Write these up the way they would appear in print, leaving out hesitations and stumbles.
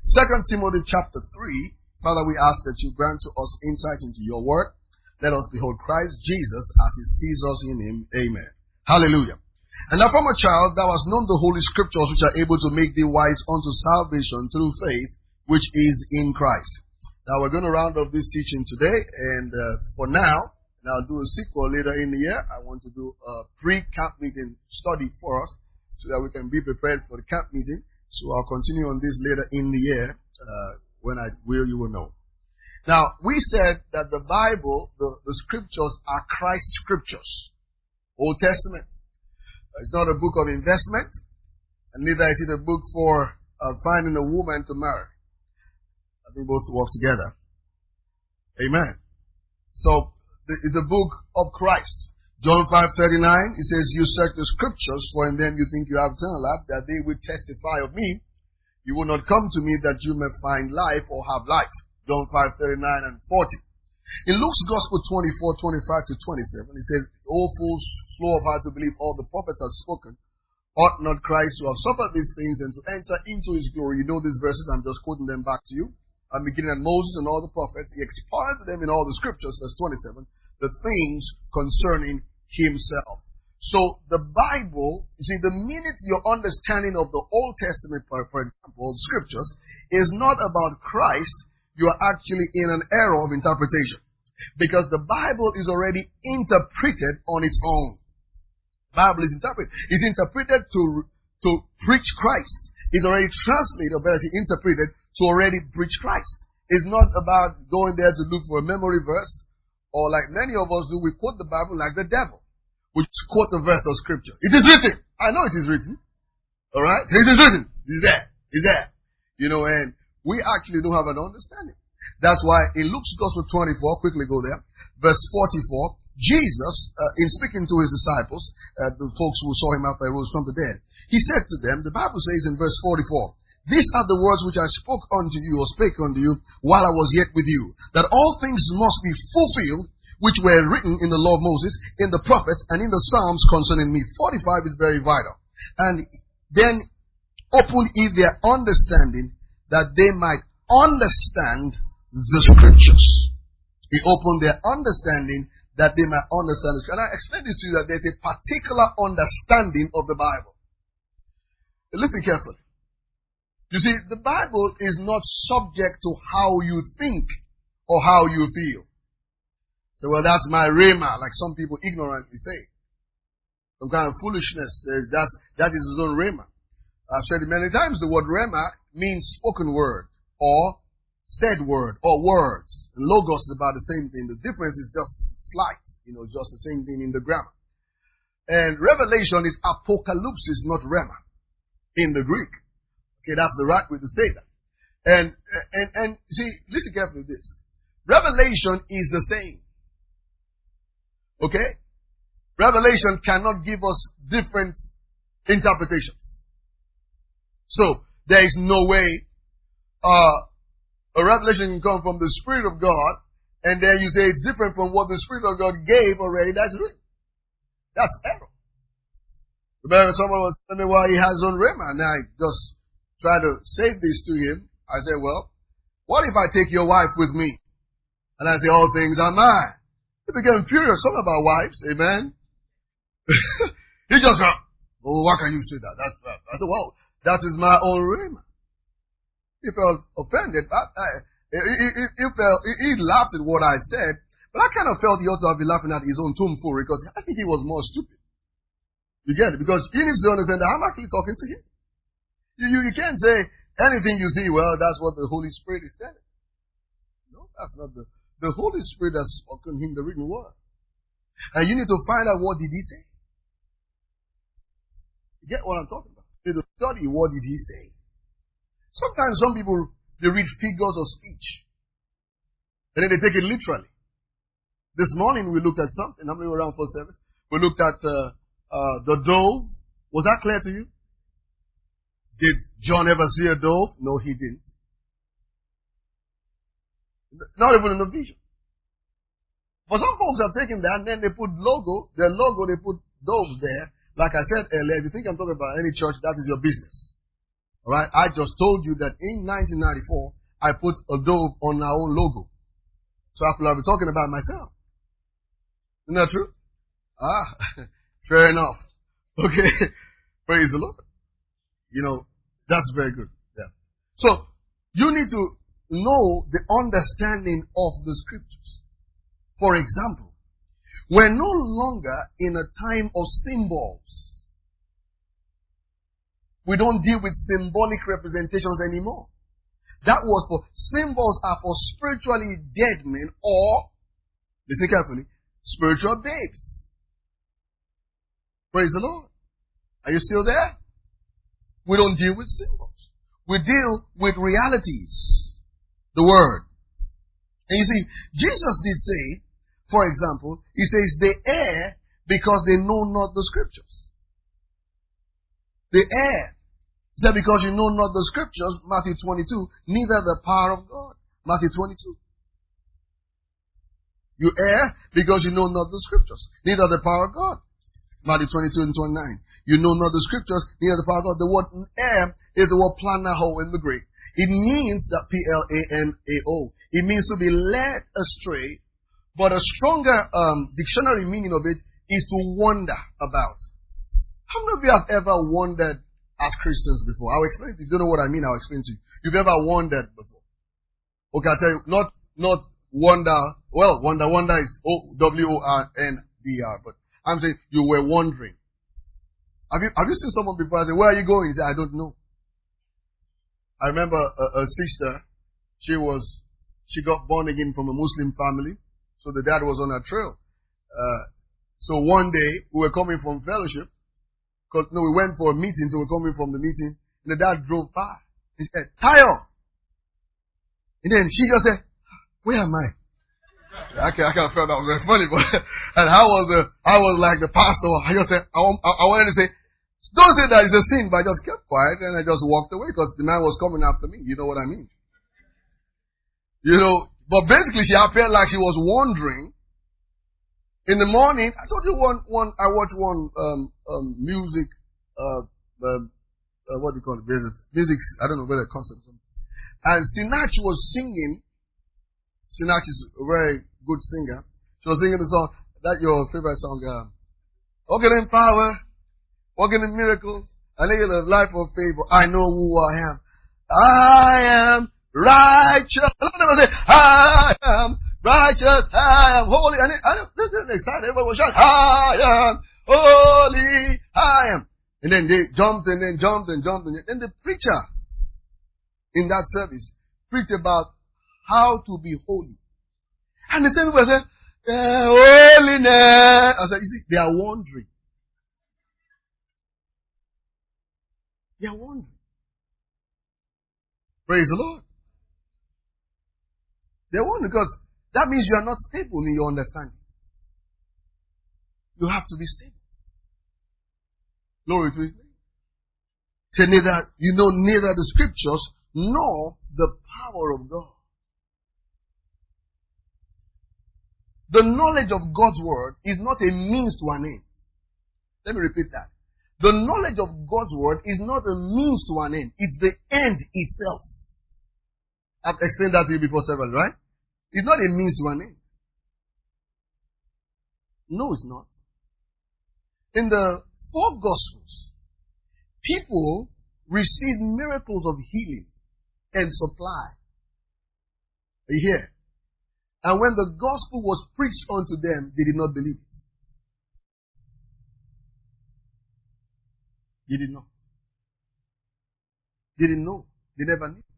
2 Timothy chapter 3. Father, we ask that you grant to us insight into your word. Let us behold Christ Jesus as he sees us in him. Amen. Hallelujah. And now from a child thou hast known the holy scriptures, which are able to make thee wise unto salvation through faith, which is in Christ. Now we're going to round off this teaching today, and for now, and I'll do a sequel later in the year. I want to do a pre-camp meeting study for us, so that we can be prepared for the camp meeting. So I'll continue on this later in the year. When I will, you will know. Now, we said that the Bible, the scriptures are Christ's scriptures. Old Testament. It's not a book of investment, and neither is it a book for finding a woman to marry. I think both work together. Amen. So, it's a book of Christ. John 5:39, it says, you search the scriptures, for in them you think you have eternal life, that they will testify of me. You will not come to me that you may find life or have life. John 5:39 and 40. In Luke's Gospel 24:25 to 27, it says, O fools, slow of heart to believe all the prophets have spoken. Ought not Christ to have suffered these things and to enter into his glory? You know these verses, I'm just quoting them back to you. I'm beginning at Moses and all the prophets. He expounded to them in all the scriptures, verse 27, the things concerning himself. So the Bible, you see, the minute your understanding of the Old Testament, for example, the scriptures, is not about Christ, you are actually in an error of interpretation. Because the Bible is already interpreted on its own. Bible is interpreted. It's interpreted to preach Christ. It's already translated, or better say interpreted, to already preach Christ. It's not about going there to look for a memory verse, or like many of us do, we quote the Bible like the devil. We just quote a verse of scripture. It is written. I know it is written. Alright? It is written. It's there. It's there. You know, and we actually don't have an understanding. That's why in Luke's Gospel 24, quickly go there, verse 44, Jesus, in speaking to his disciples, the folks who saw him after he rose from the dead, he said to them, the Bible says in verse 44, these are the words which I spoke unto you, or spake unto you, while I was yet with you, that all things must be fulfilled, which were written in the law of Moses, in the prophets, and in the Psalms concerning me. 45 is very vital. And then open ye their understanding, that they might understand the scriptures. He opened their understanding that they might understand it. And I explain this to you, that there's a particular understanding of the Bible. Listen carefully. You see, the Bible is not subject to how you think or how you feel. So, well, that's my rhema, like some people ignorantly say. Some kind of foolishness. That is his own rhema. I've said it many times, the word rhema means spoken word, or said word, or words. The logos is about the same thing. The difference is just slight, just the same thing in the grammar. And revelation is apocalypsis, not rhema, in the Greek. Okay, that's the right way to say that. And see, listen carefully to this. Revelation is the same. Okay? Revelation cannot give us different interpretations. So, there is no way a revelation can come from the Spirit of God, and then you say it's different from what the Spirit of God gave already. That's written. That's error. Remember, someone was telling me why he has his own rhema, and I just try to say this to him. I said, well, what if I take your wife with me? And I say, all things are mine. He became furious. Some about wives, amen. He just got, oh, why can you say that? I said, well, that is my own rhema. He felt offended. He laughed at what I said, but I kind of felt he ought to have been laughing at his own tomfoolery, because I think he was more stupid. You get it? Because he needs to understand that I'm actually talking to him. You can't say anything you see, well, that's what the Holy Spirit is telling. No, that's not the Holy Spirit has spoken him the written word. And you need to find out, what did he say? You get what I'm talking about? You need to study, what did he say? Sometimes some people, they read figures of speech. And then they take it literally. This morning we looked at something. How many were around for service? We looked at the dove. Was that clear to you? Did John ever see a dove? No, he didn't. Not even in a vision. But some folks have taken that and then they put their logo, they put doves there. Like I said earlier, if you think I'm talking about any church, that is your business. Alright? I just told you that in 1994, I put a dove on our own logo. So I'll be talking about myself. Isn't that true? Fair enough. Okay. Praise the Lord. You know, that's very good. Yeah. So, you need to know the understanding of the scriptures. For example, we're no longer in a time of symbols. We don't deal with symbolic representations anymore. That was for, symbols are for spiritually dead men or, listen carefully, spiritual babes. Praise the Lord. Are you still there? We don't deal with symbols. We deal with realities. The Word. And you see, Jesus did say, for example, He says, they err because they know not the Scriptures. They err. He said, because you know not the Scriptures, Matthew 22, neither the power of God. Matthew 22. You err because you know not the Scriptures, neither the power of God. Matthew 22 and 29. You know not the Scriptures, neither the power of God. The word err is the word planaho in the Greek. It means that P-L-A-N-A-O. It means to be led astray, but a stronger dictionary meaning of it is to wander about. How many of you have ever wandered as Christians before? I'll explain it. If you don't know what I mean, I'll explain to you. You've ever wandered before? Okay, I'll tell you, not wander. Well, wander is W-O-R-N-D-R, but I'm saying you were wandering. Have you seen someone before? I say, where are you going? He said, I don't know. I remember a sister. She got born again from a Muslim family. So the dad was on her trail. So one day we were coming from fellowship. We went for a meeting. So we're coming from the meeting. And the dad drove by. He said, Tayo. And then she just said, where am I? I kind of felt that was very funny, but and I was like the pastor. I just said, I wanted to say, don't say that it's a sin, but I just kept quiet and I just walked away because the man was coming after me. You know what I mean? You know, but basically she appeared like she was wandering. In the morning, I told you I watched one music, what do you call it? Music, I don't know whether concert or something. And Sinach was singing. Sinach is a very good singer. She was singing the song, that your favorite song, walking in power, walking in miracles, I live a life of favor. I know who I am. I am righteous. Say, I am righteous. I am holy. And they're excited. Everybody was shouting, I am holy. I am. And then they jumped and then jumped and jumped. And then the preacher in that service preached about how to be holy. And the same people said, holiness. I said, you see, they are wandering. They are wandering. Praise the Lord. They are wandering because that means you are not stable in your understanding. You have to be stable. Glory to His name. Say neither the Scriptures nor the power of God. The knowledge of God's Word is not a means to an end. Let me repeat that. The knowledge of God's Word is not a means to an end. It's the end itself. I've explained that to you before several, right? It's not a means to an end. No, it's not. In the 4 Gospels, people received miracles of healing and supply. Are you here? And when the gospel was preached unto them, they did not believe it. They did not. They didn't know. They never knew.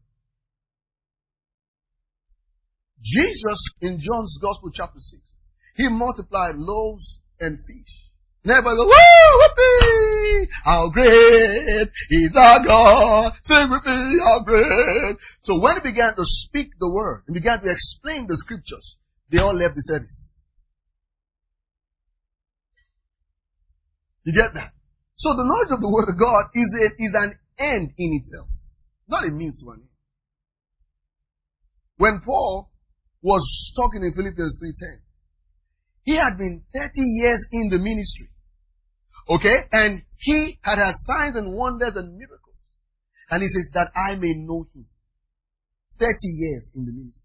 Jesus, in John's Gospel chapter 6, He multiplied loaves and fish. Never go, woo, whoopee, how great is our God. Sing with me, how great. So when He began to speak the word, and began to explain the scriptures, they all left the service. You get that? So the knowledge of the word of God is an end in itself, not a means to an end. When Paul was talking in Philippians 3:10, he had been 30 years in the ministry. Okay? And he had signs and wonders and miracles. And he says, that I may know him. 30 years in the ministry.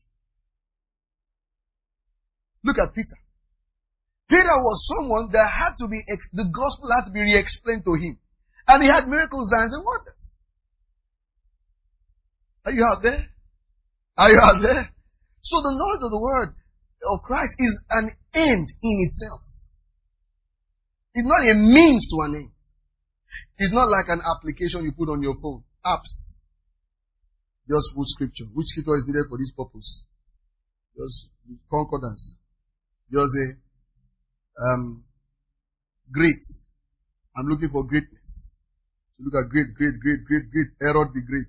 Look at Peter. Peter was someone that had to be, the gospel had to be re-explained to him. And he had miracles, signs, and wonders. Are you out there? Are you out there? So the knowledge of the word of Christ is an end in itself. It's not a means to an end. It's not like an application you put on your phone. Apps. Just put scripture. Which scripture is needed for this purpose? Just concordance. Just say, great. I'm looking for greatness. So look at great. Herod the Great.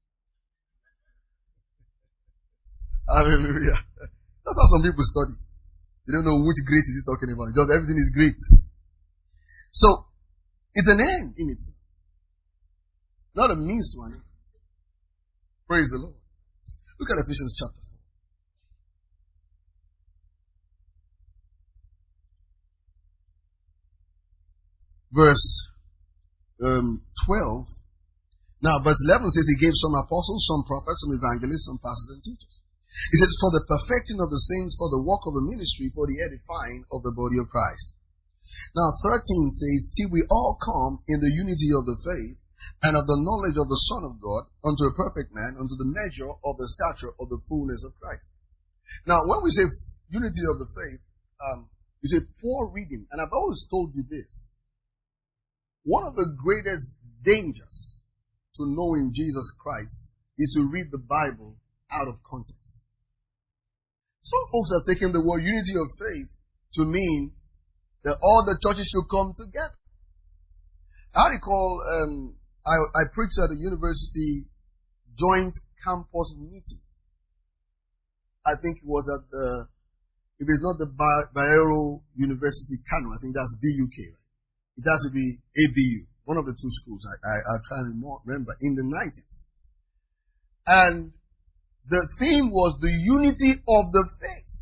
Hallelujah. That's how some people study. They don't know which great is he talking about. Just everything is great. So, it's an end in itself. Not a means to an end. Praise the Lord. Look at Ephesians chapter 4. Verse 12. Now, verse 11 says he gave some apostles, some prophets, some evangelists, some pastors and teachers. He says, for the perfecting of the saints, for the work of the ministry, for the edifying of the body of Christ. Now, 13 says, till we all come in the unity of the faith and of the knowledge of the Son of God, unto a perfect man, unto the measure of the stature of the fullness of Christ. Now, when we say unity of the faith, we say forereading. And I've always told you this. One of the greatest dangers to knowing Jesus Christ is to read the Bible out of context. Some folks have taken the word unity of faith to mean that all the churches should come together. I recall, I preached at a university joint campus meeting. I think it was at the, if it's not the Bayero University Kano, I think that's BUK. Right? It has to be ABU, one of the two schools. I'll try and remember, in the 90s. And the theme was the unity of the faith.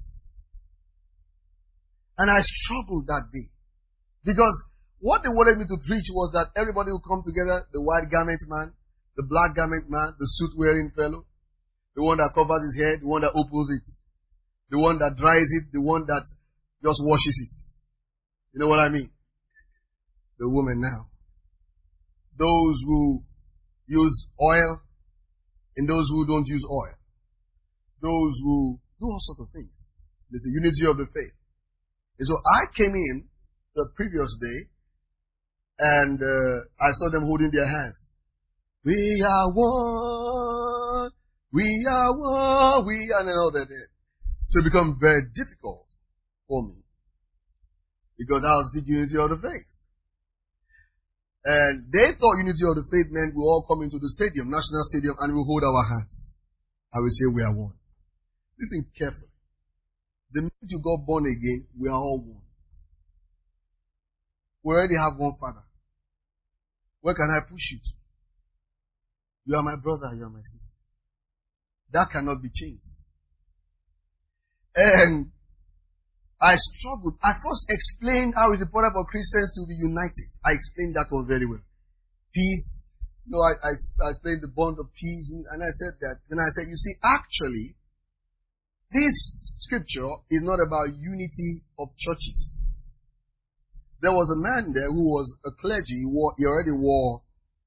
And I struggled that day. Because what they wanted me to preach was that everybody would come together, the white garment man, the black garment man, the suit wearing fellow, the one that covers his head, the one that opens it, the one that dries it, the one that just washes it. You know what I mean? The woman now. Those who use oil and those who don't use oil. Those who do all sorts of things. There's a unity of the faith. And so I came in the previous day and I saw them holding their hands. We are one. We are one. We are, and all that. So it became very difficult for me. Because I was the unity of the faith. And they thought unity of the faith meant we all come into the stadium, national stadium, and we hold our hands. I will say we are one. Listen carefully. The minute you got born again, we are all one. We already have one Father. Where can I push you to? You are my brother, you are my sister. That cannot be changed. And I struggled. I first explained how it's important for Christians to be united. I explained that one very well. Peace. You know, I explained the bond of peace, and I said that. Then I said, you see, actually, this scripture is not about unity of churches. There was a man there who was a clergy. He already wore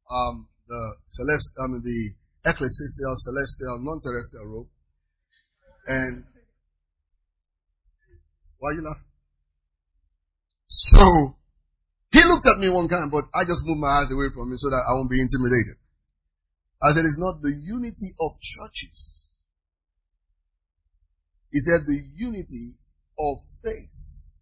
the ecclesiastical, celestial, non-terrestrial robe. And why are you laughing? So he looked at me one time, but I just moved my eyes away from him so that I won't be intimidated. I said, it's not the unity of churches. He said the unity of faith.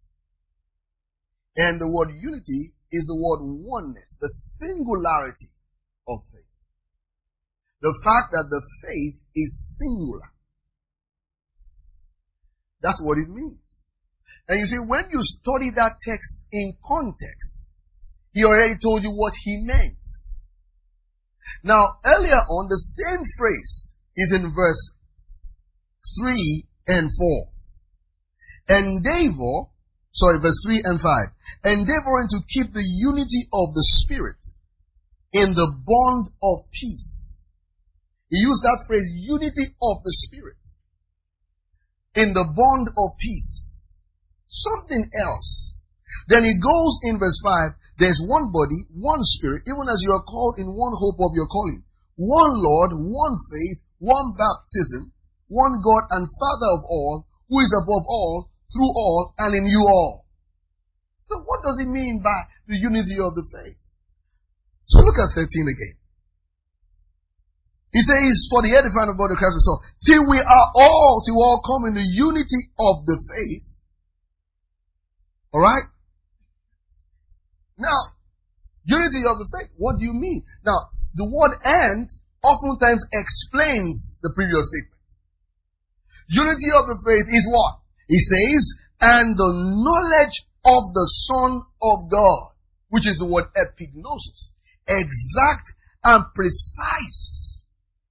And the word unity is the word oneness, the singularity of faith. The fact that the faith is singular. That's what it means. And you see, when you study that text in context, he already told you what he meant. Now, earlier on, the same phrase is in verse 3 and 4. Verse 3 and 5. Endeavoring to keep the unity of the Spirit in the bond of peace. He used that phrase, unity of the Spirit. In the bond of peace. Something else. Then he goes in verse 5, there's one body, one Spirit, even as you are called in one hope of your calling. One Lord, one faith, one baptism, one God and Father of all, who is above all, through all, and in you all. So what does it mean by the unity of the faith? So look at 13 again. He says, for the edifying of the body of Christ, till we all come in the unity of the faith. Alright? Now, unity of the faith, what do you mean? Now, the word "and" oftentimes explains the previous statement. Unity of the faith is what? He says, and the knowledge of the Son of God, which is the word epignosis. Exact and precise,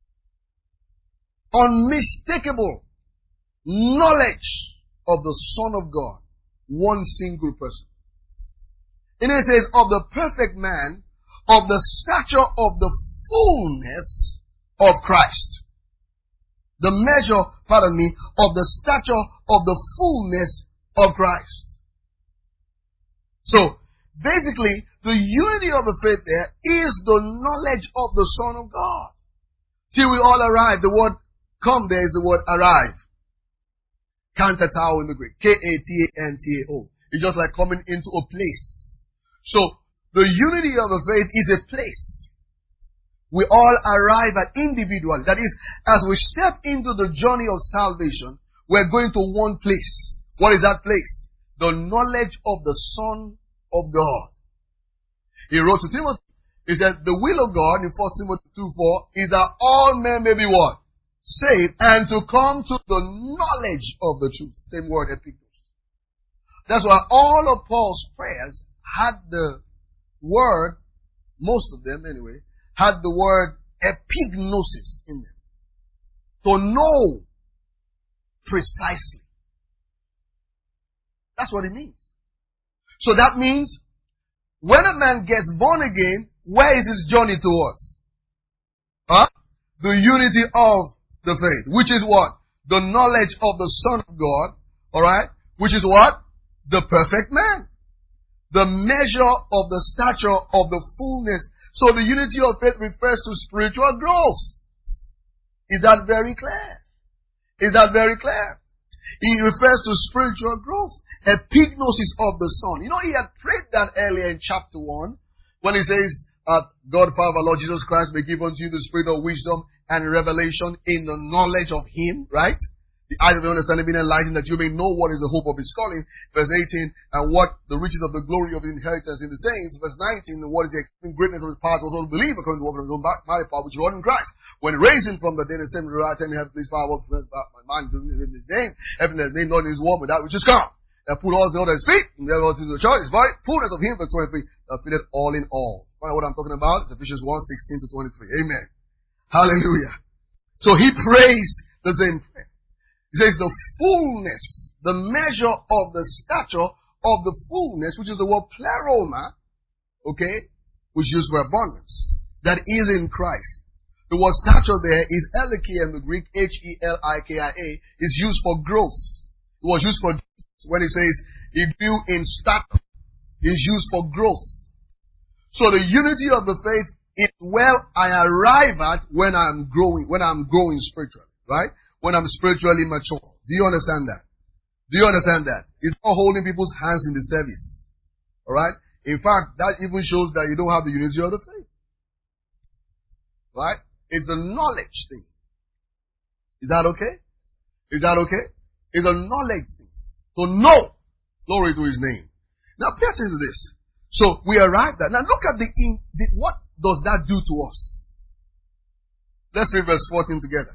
unmistakable knowledge of the Son of God. One single person. And it says, of the perfect man, of the stature of the fullness of Christ. The measure, of the stature of the fullness of Christ. So, basically, the unity of the faith there is the knowledge of the Son of God. Till we all arrive. The word come there is the word arrive. Kantatao in the Greek. K-A-T-A-N-T-A-O. It's just like coming into a place. So, the unity of the faith is a place. We all arrive at individually. That is, as we step into the journey of salvation, we're going to one place. What is that place? The knowledge of the Son of God. He wrote to Timothy, he said, the will of God in 1 Timothy 2:4 is that all men may be what? Saved, and to come to the knowledge of the truth. Same word, epignos. That's why all of Paul's prayers had the word, most of them anyway, had the word epignosis in them. To know precisely. That's what it means. So that means, when a man gets born again, where is his journey towards? The unity of the faith. Which is what? The knowledge of the Son of God. Alright? Which is what? The perfect man. The measure of the stature of the fullness. So the unity of faith refers to spiritual growth. Is that very clear? Is that very clear? It refers to spiritual growth. Epignosis of the Son. You know, he had prayed that earlier in chapter 1 when he says, God, Father, Lord Jesus Christ may give unto you the spirit of wisdom and revelation in the knowledge of Him, right? The eyes of the understanding being enlightened, that you may know what is the hope of His calling. Verse 18, and what the riches of the glory of the inheritance in the saints. Verse 19, what is the exceeding greatness of His power to all who believe according to the work of His own mighty power, which wrought in Christ. When raised Him from the dead and sent Him to the right hand, He hath placed power over my mind in His name. Heaven has made known in His word, but that which is come. That put all the order His feet, and there was to the church, His body, fullness of Him. Verse 23, that filleth all in all. Find out what I'm talking about? It's Ephesians 1:16 to 23. Amen. Hallelujah. So he prays the same prayer. He says the fullness, the measure of the stature of the fullness, which is the word pleroma, okay, which is used for abundance, that is in Christ. The word stature there is elikia in the Greek, H-E-L-I-K-I-A, is used for growth. It was used for, when it says, he grew in stature, is used for growth. So the unity of the faith is where I arrive at when I'm growing spiritually, right? When I'm spiritually mature. Do you understand that? Do you understand that? It's not holding people's hands in the service. Alright? In fact, that even shows that you don't have the unity of the faith. Right? It's a knowledge thing. Is that okay? Is that okay? It's a knowledge thing. To know. Glory to His name. Now pay attention to this. So we arrived at. Now look at what does that do to us? Let's read verse 14 together.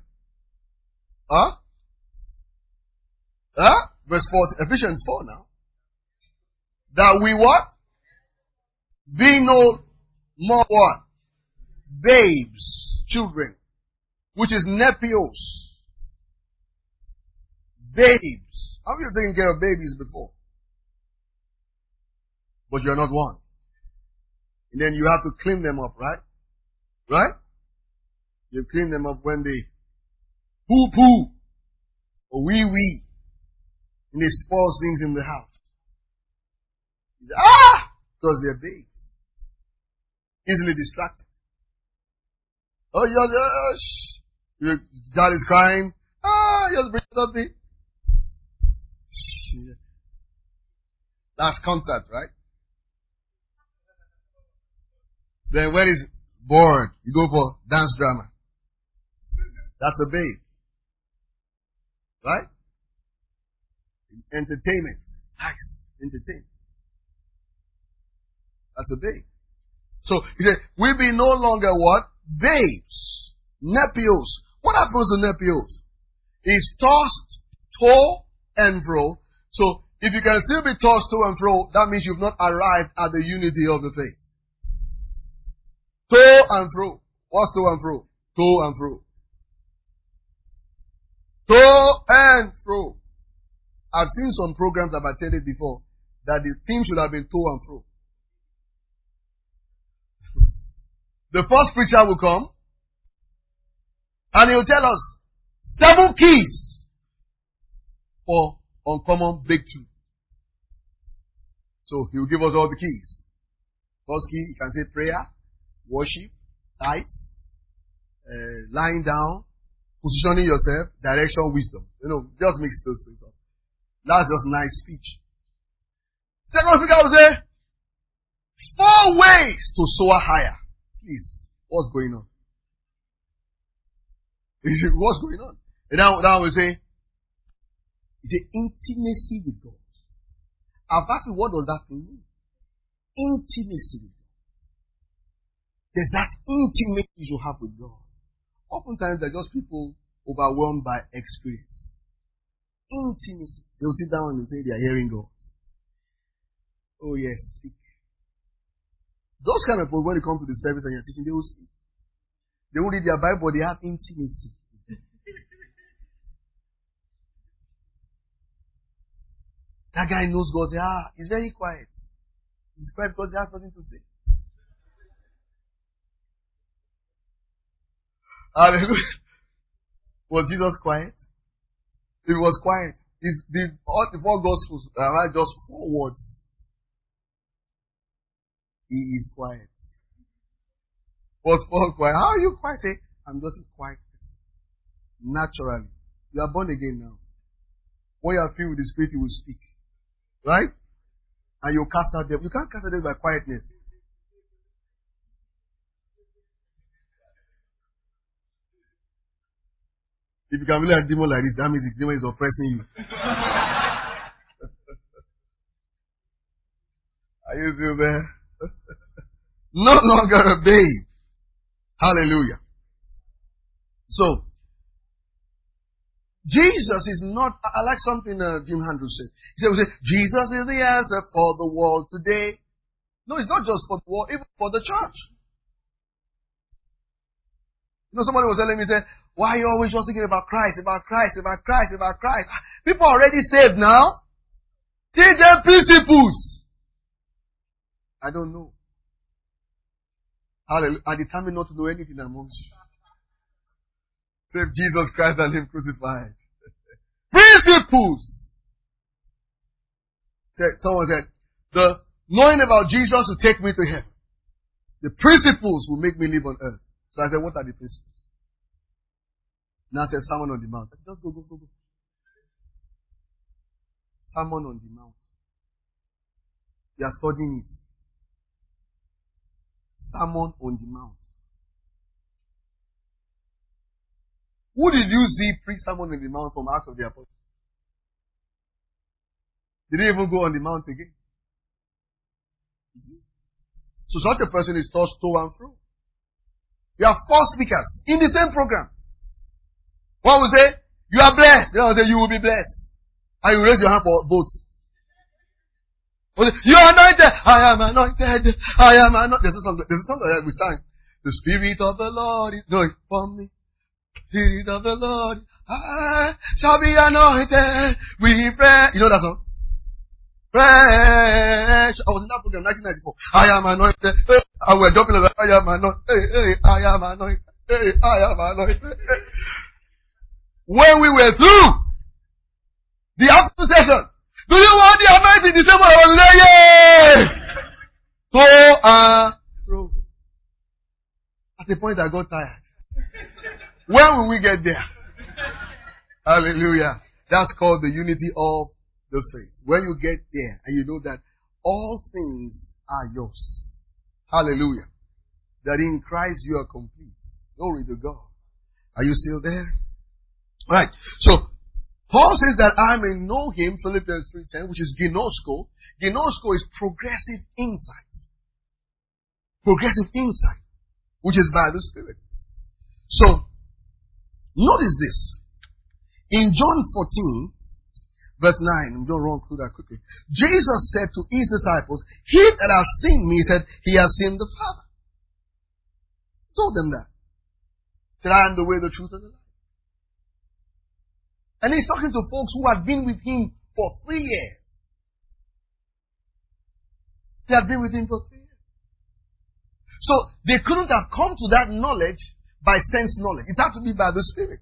Verse 14, Ephesians 4 now. That we what? Be no more what? Babes, children, which is nepios. Babes. How have you taken care of babies before? But you're not one. And then you have to clean them up, right? Right? You clean them up when they poo-poo or wee-wee. And they spoil things in the house. Because they're babes. Easily distracted. Oh, your child is crying. Just bring something. That's contact, right? Then when he's bored, you go for dance drama. That's a babe. Right? Entertainment. Nice. Entertainment. That's a babe. So, he said, we be no longer what? Babes. Nepios. What happens to nepios? He's tossed to and fro. So, if you can still be tossed to and fro, that means you've not arrived at the unity of the faith. To and fro. What's to and fro? To and fro. To and fro. I've seen some programs I've attended before that the theme should have been to and fro. The first preacher will come and he'll tell us 7 keys for uncommon breakthrough. So he will give us all the keys. First key, you can say prayer, worship, tithe, lying down, positioning yourself, direction, wisdom. Just mix those things up. That's just nice speech. Second speaker will say 4 ways to soar higher. Please, what's going on? What's going on? And now we say, intimacy with God. I've asked you, what does that mean? Intimacy with God. There's that intimacy you have with God. Oftentimes, they're just people overwhelmed by experience. Intimacy. They'll sit down and say they are hearing God. Oh yes, speak. Those kind of people, when they come to the service and you're teaching, they will speak. They will read their Bible, they have intimacy. That guy knows God. He's very quiet. He's quiet because he has nothing to say. Hallelujah. Was Jesus quiet? He was quiet. All the 4 Gospels are just 4 words. He is quiet. Was Paul quiet? How are you quiet? Say, I'm just a quiet person. Naturally. You are born again now. When you are filled with the Spirit, you will speak. Right? And you'll cast out devils. You can't cast out devils by quietness. If you can really have a demon like this, that means the demon is oppressing you. Are you still there? No longer a babe. Hallelujah. So, Jesus is not, I like something Jim Handel said. He said, Jesus is the answer for the world today. No, it's not just for the world, even for the church. Somebody was telling me, why are you always just thinking about Christ, about Christ, about Christ, about Christ? People are already saved now. Teach them principles. I don't know. Hallelujah. I determined not to know anything amongst you. Save Jesus Christ and Him crucified. Principles. Someone said, the knowing about Jesus will take me to heaven. The principles will make me live on earth. So I said, what are the principles? Now I said, Sermon on the Mount. Just go. Sermon on the Mount. You are studying it. Sermon on the Mount. Who did you see preach Sermon on the Mount from Acts of the Apostles? Did they even go on the Mount again? So such a person is tossed to and fro. You have 4 speakers in the same program. One will say, you are blessed. The other will say, you will be blessed. And you raise your hand for both. You are anointed. I am anointed. I am anointed. There's a song that we sang. The Spirit of the Lord is upon me. Spirit of the Lord, I shall be anointed with prayer. You know that song? fresh. I was in that program 1994. I am anointed. Hey, I was jumping like I am anointed. Hey, I am anointed. Hey, I am anointed. When we were through the afternoon session, do you want the anointing? December I was there. Yay! So at the point I got tired. When will we get there? Hallelujah. That's called the unity of the faith. When you get there and you know that all things are yours. Hallelujah. That in Christ you are complete. Glory to God. Are you still there? Right. So, Paul says that I may know him, Philippians 3:10, which is ginosko. Ginosko is progressive insight. Progressive insight, which is by the Spirit. So, notice this. In John 14, verse 9, I'm going to run through that quickly. Jesus said to his disciples, he that has seen me, he said, he has seen the Father. He told them that. He said, I am the way, the truth, and the life. And he's talking to folks who had been with him for 3 years. They had been with him for 3 years. So they couldn't have come to that knowledge by sense knowledge. It had to be by the Spirit.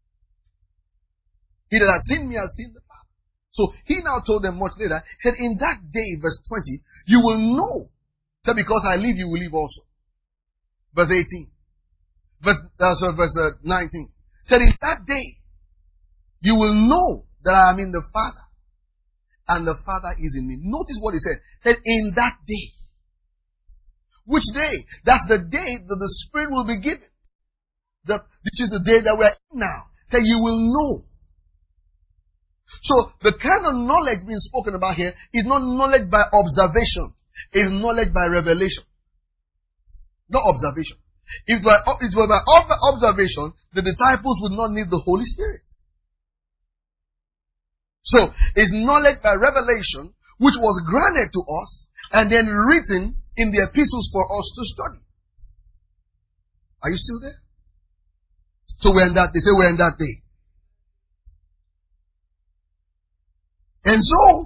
He that has seen me has seen the Father. So he now told them much later, he said, in that day, verse 20, you will know. He said, because I live, you will live also. Verse 18. Verse 19. He said, in that day, you will know that I am in the Father, and the Father is in me. Notice what he said. He said, in that day. Which day? That's the day that the Spirit will be given. Which is the day that we're in now. He said, you will know. So, the kind of knowledge being spoken about here is not knowledge by observation. It's knowledge by revelation. Not observation. If it were by observation, the disciples would not need the Holy Spirit. So, it's knowledge by revelation, which was granted to us, and then written in the epistles for us to study. Are you still there? So we're in that, they say we're in that day. And so,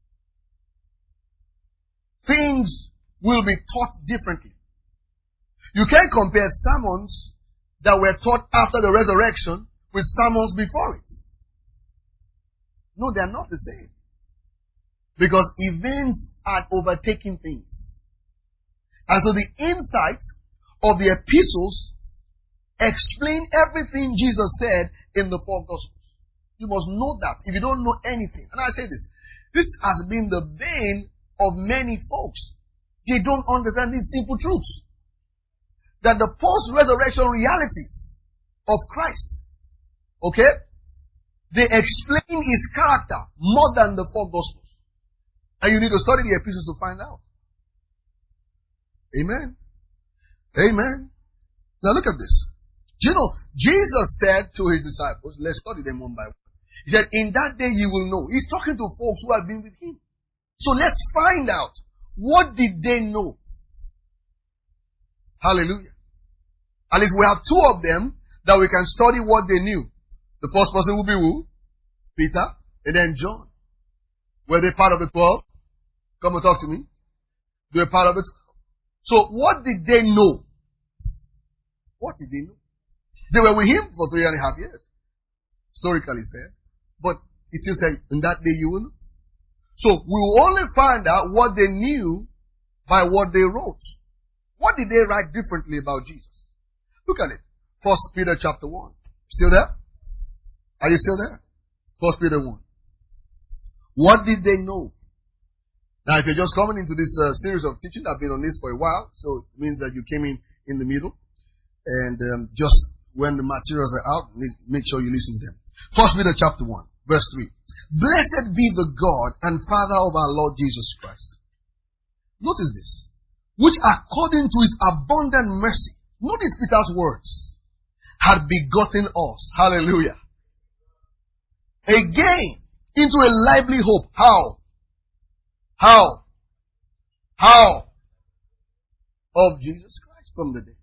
things will be taught differently. You can't compare sermons that were taught after the resurrection with sermons before it. No, they are not the same. Because events are overtaking things. And so the insight of the epistles explain everything Jesus said in the 4 Gospels. You must know that. If you don't know anything, and I say this has been the bane of many folks. They don't understand these simple truths. That the post-resurrection realities of Christ, okay, they explain his character more than the 4 Gospels. And you need to study the epistles to find out. Amen. Amen. Now look at this. You know, Jesus said to his disciples, let's study them one by one. He said, in that day you will know. He's talking to folks who have been with him. So let's find out. What did they know? Hallelujah. At least we have 2 of them that we can study what they knew. The first person will be who? Peter. And then John. Were they part of the 12? Come and talk to me. They were part of it. So what did they know? What did they know? They were with him for 3.5 years. Historically said. But he still said, in that day you will know. So we will only find out what they knew by what they wrote. What did they write differently about Jesus? Look at it. 1 Peter chapter 1. Still there? Are you still there? 1 Peter 1. What did they know? Now, if you're just coming into this series of teaching, I've been on this for a while, so it means that you came in the middle. And just when the materials are out, make sure you listen to them. 1 Peter chapter 1, verse 3. Blessed be the God and Father of our Lord Jesus Christ. Notice this. Which according to his abundant mercy, notice Peter's words, had begotten us. Hallelujah. Again, into a lively hope. How? Of Jesus Christ from the dead.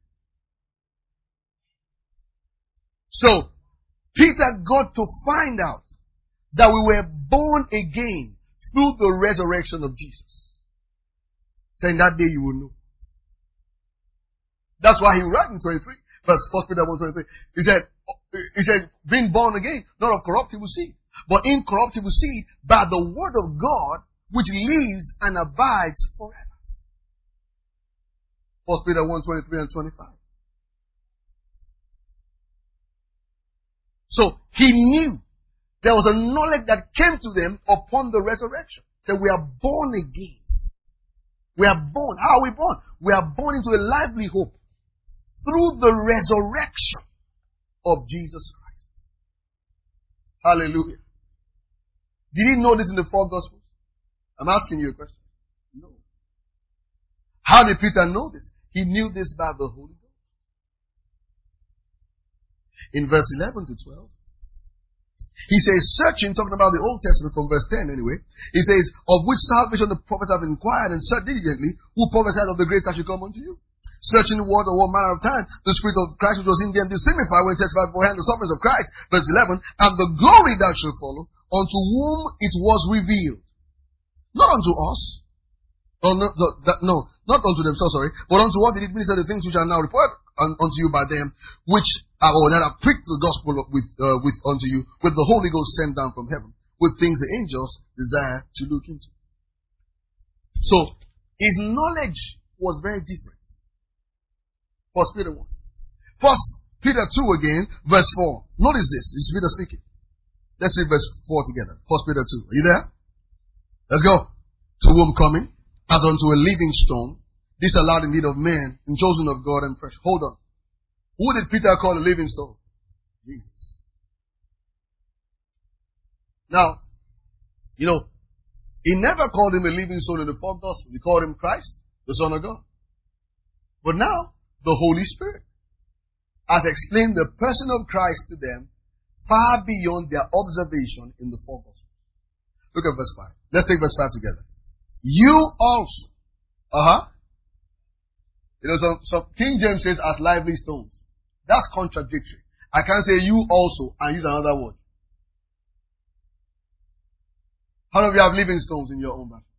So, Peter got to find out that we were born again through the resurrection of Jesus. Saying that day you will know. That's why he wrote in 23, verse 1 Peter 1:23. He said, being born again, not of corruptible seed, but incorruptible seed by the word of God, which lives and abides forever. 1 Peter 1:23 and 25. So he knew there was a knowledge that came to them upon the resurrection. So we are born again. We are born. How are we born? We are born into a lively hope through the resurrection of Jesus Christ. Hallelujah. Did he know this in the four Gospels? I'm asking you a question. No. How did Peter know this? He knew this by the Holy Ghost. In verse 11 to 12, he says, searching, talking about the Old Testament from verse 10 anyway, he says, of which salvation the prophets have inquired and searched diligently, who prophesied of the grace that should come unto you. Searching what or what manner of time the Spirit of Christ which was in them did signify when he testified beforehand the sufferings of Christ. Verse 11, and the glory that shall follow, unto whom it was revealed. Not unto us, not unto themselves, but unto us he did minister the things which are now reported unto you by them, which are that have preached the gospel with unto you, with the Holy Ghost sent down from heaven, with things the angels desire to look into. So, his knowledge was very different. First Peter 1. First Peter 2 again, verse 4. Notice this. This is Peter speaking. Let's read verse 4 together. First Peter 2. Are you there? Let's go. To whom coming, as unto a living stone, disallowed indeed of men, and chosen of God and precious. Hold on. Who did Peter call a living stone? Jesus. Now, he never called him a living stone in the fourth gospel. He called him Christ, the Son of God. But now, the Holy Spirit has explained the person of Christ to them far beyond their observation in the four gospels. Look at verse 5. Let's take verse 5 together. You also. Some King James says as lively stones. That's contradictory. I can't say you also and use another word. How many of you have living stones in your own Bible?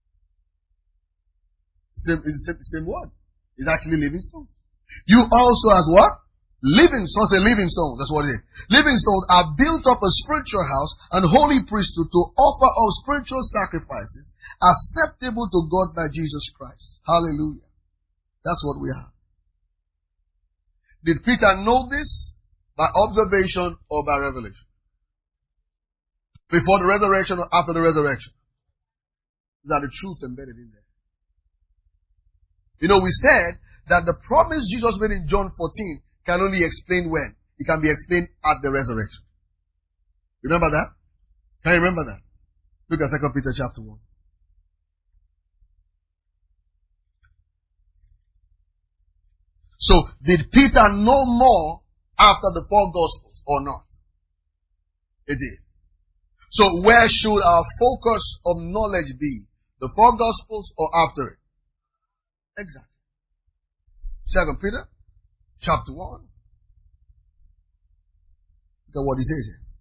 It's the same word. It's actually living stones. You also as what? Living stones. Say living stones. That's what it is. Living stones are built up a spiritual house and holy priesthood to offer up spiritual sacrifices acceptable to God by Jesus Christ. Hallelujah. That's what we are. Did Peter know this by observation or by revelation? Before the resurrection or after the resurrection? These are the truths embedded in there. We said that the promise Jesus made in John 14 can only explain when. It can be explained at the resurrection. Remember that? Can you remember that? Look at 2 Peter chapter 1. So, did Peter know more after the four Gospels or not? It did. So, where should our focus of knowledge be? The four Gospels or after it? Exactly. 2 Peter chapter 1. Look at what he says here.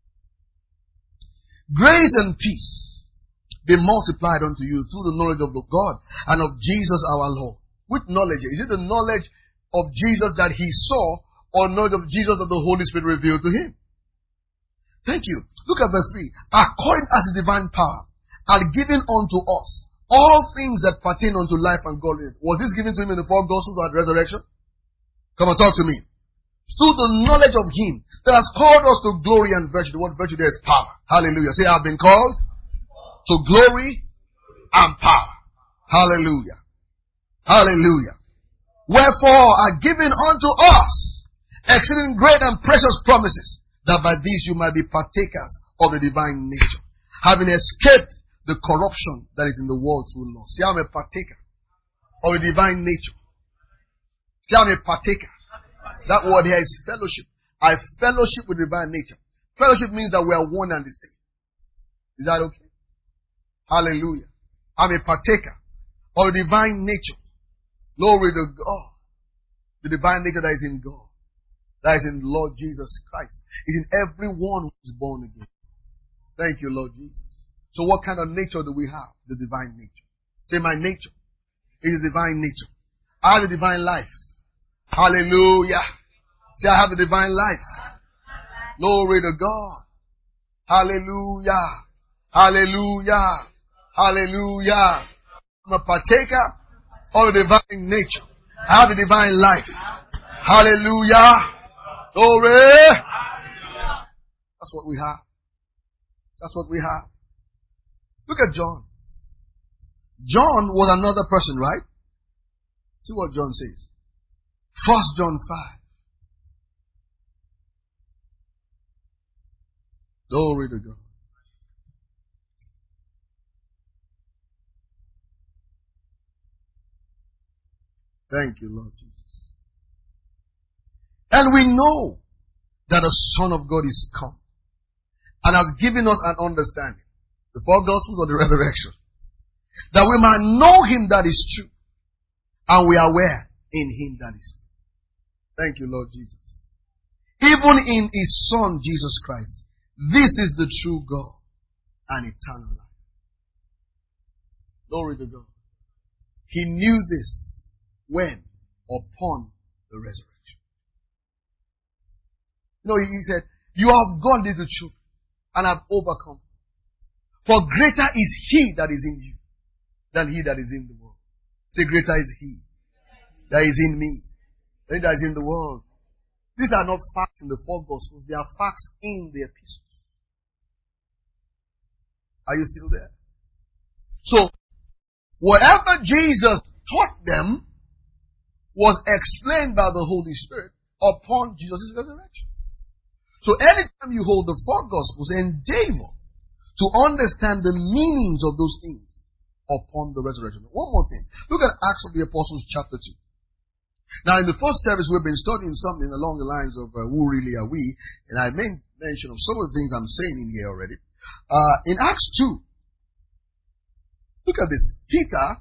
Grace and peace be multiplied unto you through the knowledge of God and of Jesus our Lord. Which knowledge? Is it the knowledge of Jesus that he saw or knowledge of Jesus that the Holy Spirit revealed to him? Thank you. Look at verse 3. According as his divine power are given unto us all things that pertain unto life and godliness. Was this given to him in the four Gospels or at resurrection? Come and talk to me. Through the knowledge of him that has called us to glory and virtue. The word virtue there is power. Hallelujah. Say, I've been called to glory and power. Hallelujah. Hallelujah. Wherefore are given unto us exceeding great and precious promises, that by these you might be partakers of the divine nature, having escaped the corruption that is in the world through lust. See, I'm a partaker of the divine nature. See, I'm a partaker. That word here is fellowship. I fellowship with divine nature. Fellowship means that we are one and the same. Is that okay? Hallelujah. I'm a partaker of the divine nature. Glory to God. The divine nature that is in God. That is in Lord Jesus Christ. Is in everyone who is born again. Thank you, Lord Jesus. So what kind of nature do we have? The divine nature. Say, my nature is a divine nature. I have a divine life. Hallelujah. Say, I have a divine life. Glory to God. Hallelujah. Hallelujah. Hallelujah. I'm a partaker of the divine nature. I have a divine life. Hallelujah. Glory. That's what we have. That's what we have. Look at John. John was another person, right? See what John says. 1 John 5. Glory to God. Thank you, Lord Jesus. And we know that the Son of God is come and has given us an understanding. The four Gospels of the resurrection. That we might know Him that is true. And we are where? In Him that is true. Thank you, Lord Jesus. Even in His Son, Jesus Christ. This is the true God and eternal life. Glory to God. He knew this when? Upon the resurrection. You know, he said, you have gone into truth and have overcome. For greater is He that is in you than he that is in the world. Say, greater is He that is in me than he that is in the world. These are not facts in the four Gospels. They are facts in the epistles. Are you still there? So, whatever Jesus taught them was explained by the Holy Spirit upon Jesus' resurrection. So anytime you hold the four Gospels, endeavor to understand the meanings of those things upon the resurrection. One more thing. Look at Acts of the Apostles chapter 2. Now in the first service we've been studying something along the lines of who really are we, and I made mention of some of the things I'm saying in here already. In Acts 2, look at this. Peter,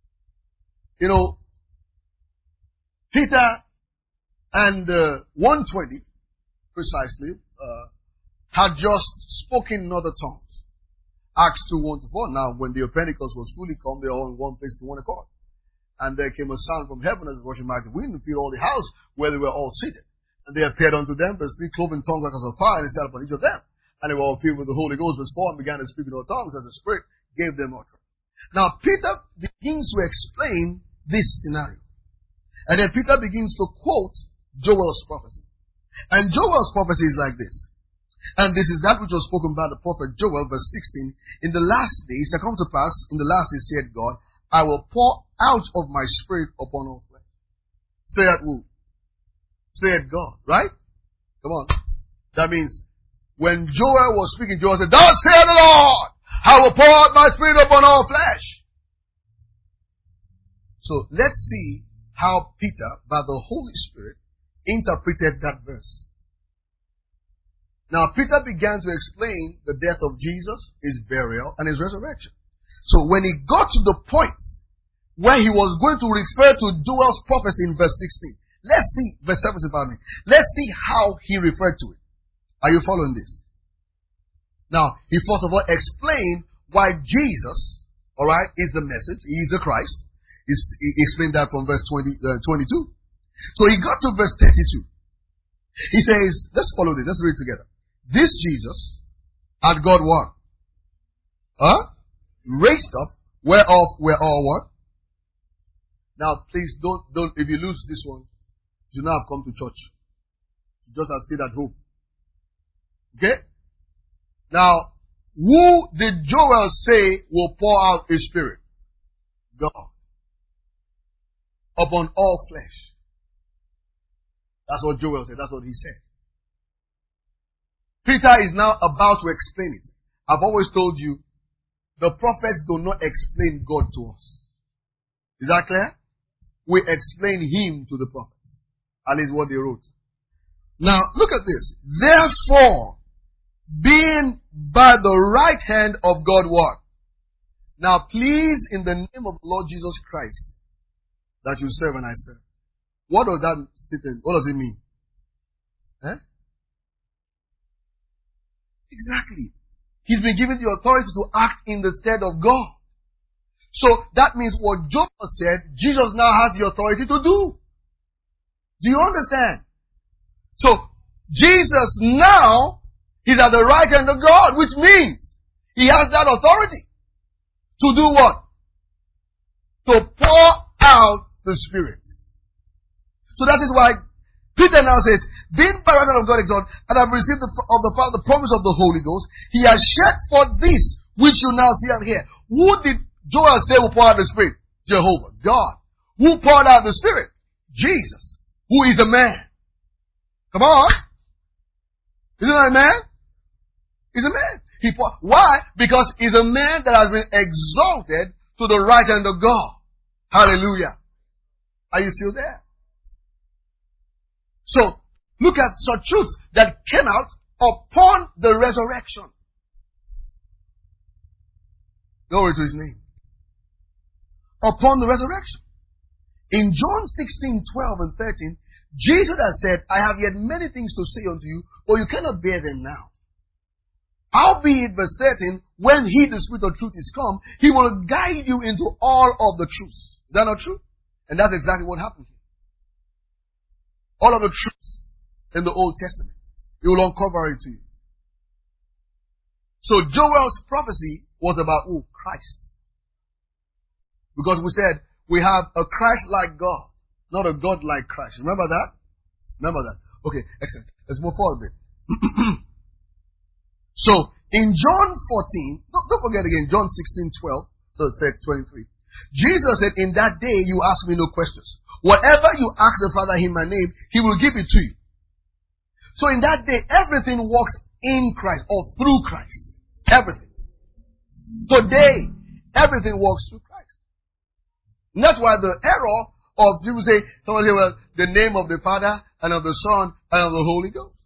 Peter and 120, precisely, had just spoken in other tongues. Acts 2, 1 to 4. Now, when the Pentecost was fully come, they were all in one place to one accord. And there came a sound from heaven as a rushing mighty wind and filled all the house where they were all seated. And they appeared unto them, but three cloven tongues like as of fire, and it sat upon each of them. And they were all filled with the Holy Ghost, was formed, and began to speak in other tongues as the Spirit gave them utterance. Now, Peter begins to explain this scenario. And then Peter begins to quote Joel's prophecy. And Joel's prophecy is like this. And this is that which was spoken by the prophet Joel, verse 16. In the last days, shall come to pass, in the last days, said God, I will pour out of my Spirit upon all flesh. Say it who? Say it God, right? Come on. That means, when Joel was speaking, Joel said, thus saith the Lord, I will pour out my Spirit upon all flesh. So, let's see how Peter, by the Holy Spirit, interpreted that verse. Now, Peter began to explain the death of Jesus, His burial, and His resurrection. So, when he got to the point where he was going to refer to Joel's prophecy in verse 16, let's see, verse 17, pardon me. Let's see how he referred to it. Are you following this? Now, he first of all explained why Jesus, alright, is the message. He is the Christ. He explained that from verse 22. So he got to verse 32. He says, let's follow this. Let's read it together. This Jesus had God what? Raised up, whereof we're all what? Now, please don't, if you lose this one, do not have come to church. You just have stayed at home. Okay? Now, who did Joel say will pour out His Spirit? God. Upon all flesh. That's what Joel said. That's what he said. Peter is now about to explain it. I've always told you, the prophets do not explain God to us. Is that clear? We explain Him to the prophets. At least what they wrote. Now, look at this. Therefore, being by the right hand of God what? Now, please, in the name of the Lord Jesus Christ, that you serve and I serve. What does that statement, what does it mean? Exactly. he's been given the authority to act in the stead of God. So that means what Job said, Jesus now has the authority to do. Do you understand? So Jesus now, he's at the right hand of God, which means he has that authority to do what? To pour out the Spirit. So that is why Peter now says, being by the right hand of God exalted, and have received of the Father the promise of the Holy Ghost, he has shed forth this, which you now see and hear. Who did Joel say will pour out the Spirit? Jehovah, God. Who poured out the Spirit? Jesus, who is a man. Come on. Isn't that a man? He's a man. Why? Because he's a man that has been exalted to the right hand of God. Hallelujah. Are you still there? So, look at such truths that came out upon the resurrection. Glory to his name. Upon the resurrection. In John 16:12 and 13, Jesus has said, I have yet many things to say unto you, but you cannot bear them now. Howbeit, verse 13, when he, the Spirit of truth, is come, he will guide you into all of the truths. Is that not true? And that's exactly what happened here. All of the truths in the Old Testament. He will uncover it to you. So Joel's prophecy was about who? Christ. Because we said we have a Christ-like God, not a God-like Christ. Remember that? Remember that. Okay, excellent. Let's move forward a bit. So, in John 14, don't forget again, John 16:12, so it said 23. Jesus said, in that day you ask me no questions. Whatever you ask the Father in my name, he will give it to you. So in that day, everything works in Christ or through Christ. Everything. Today, everything works through Christ. And that's why the error of people say, someone say, well, the name of the Father and of the Son and of the Holy Ghost.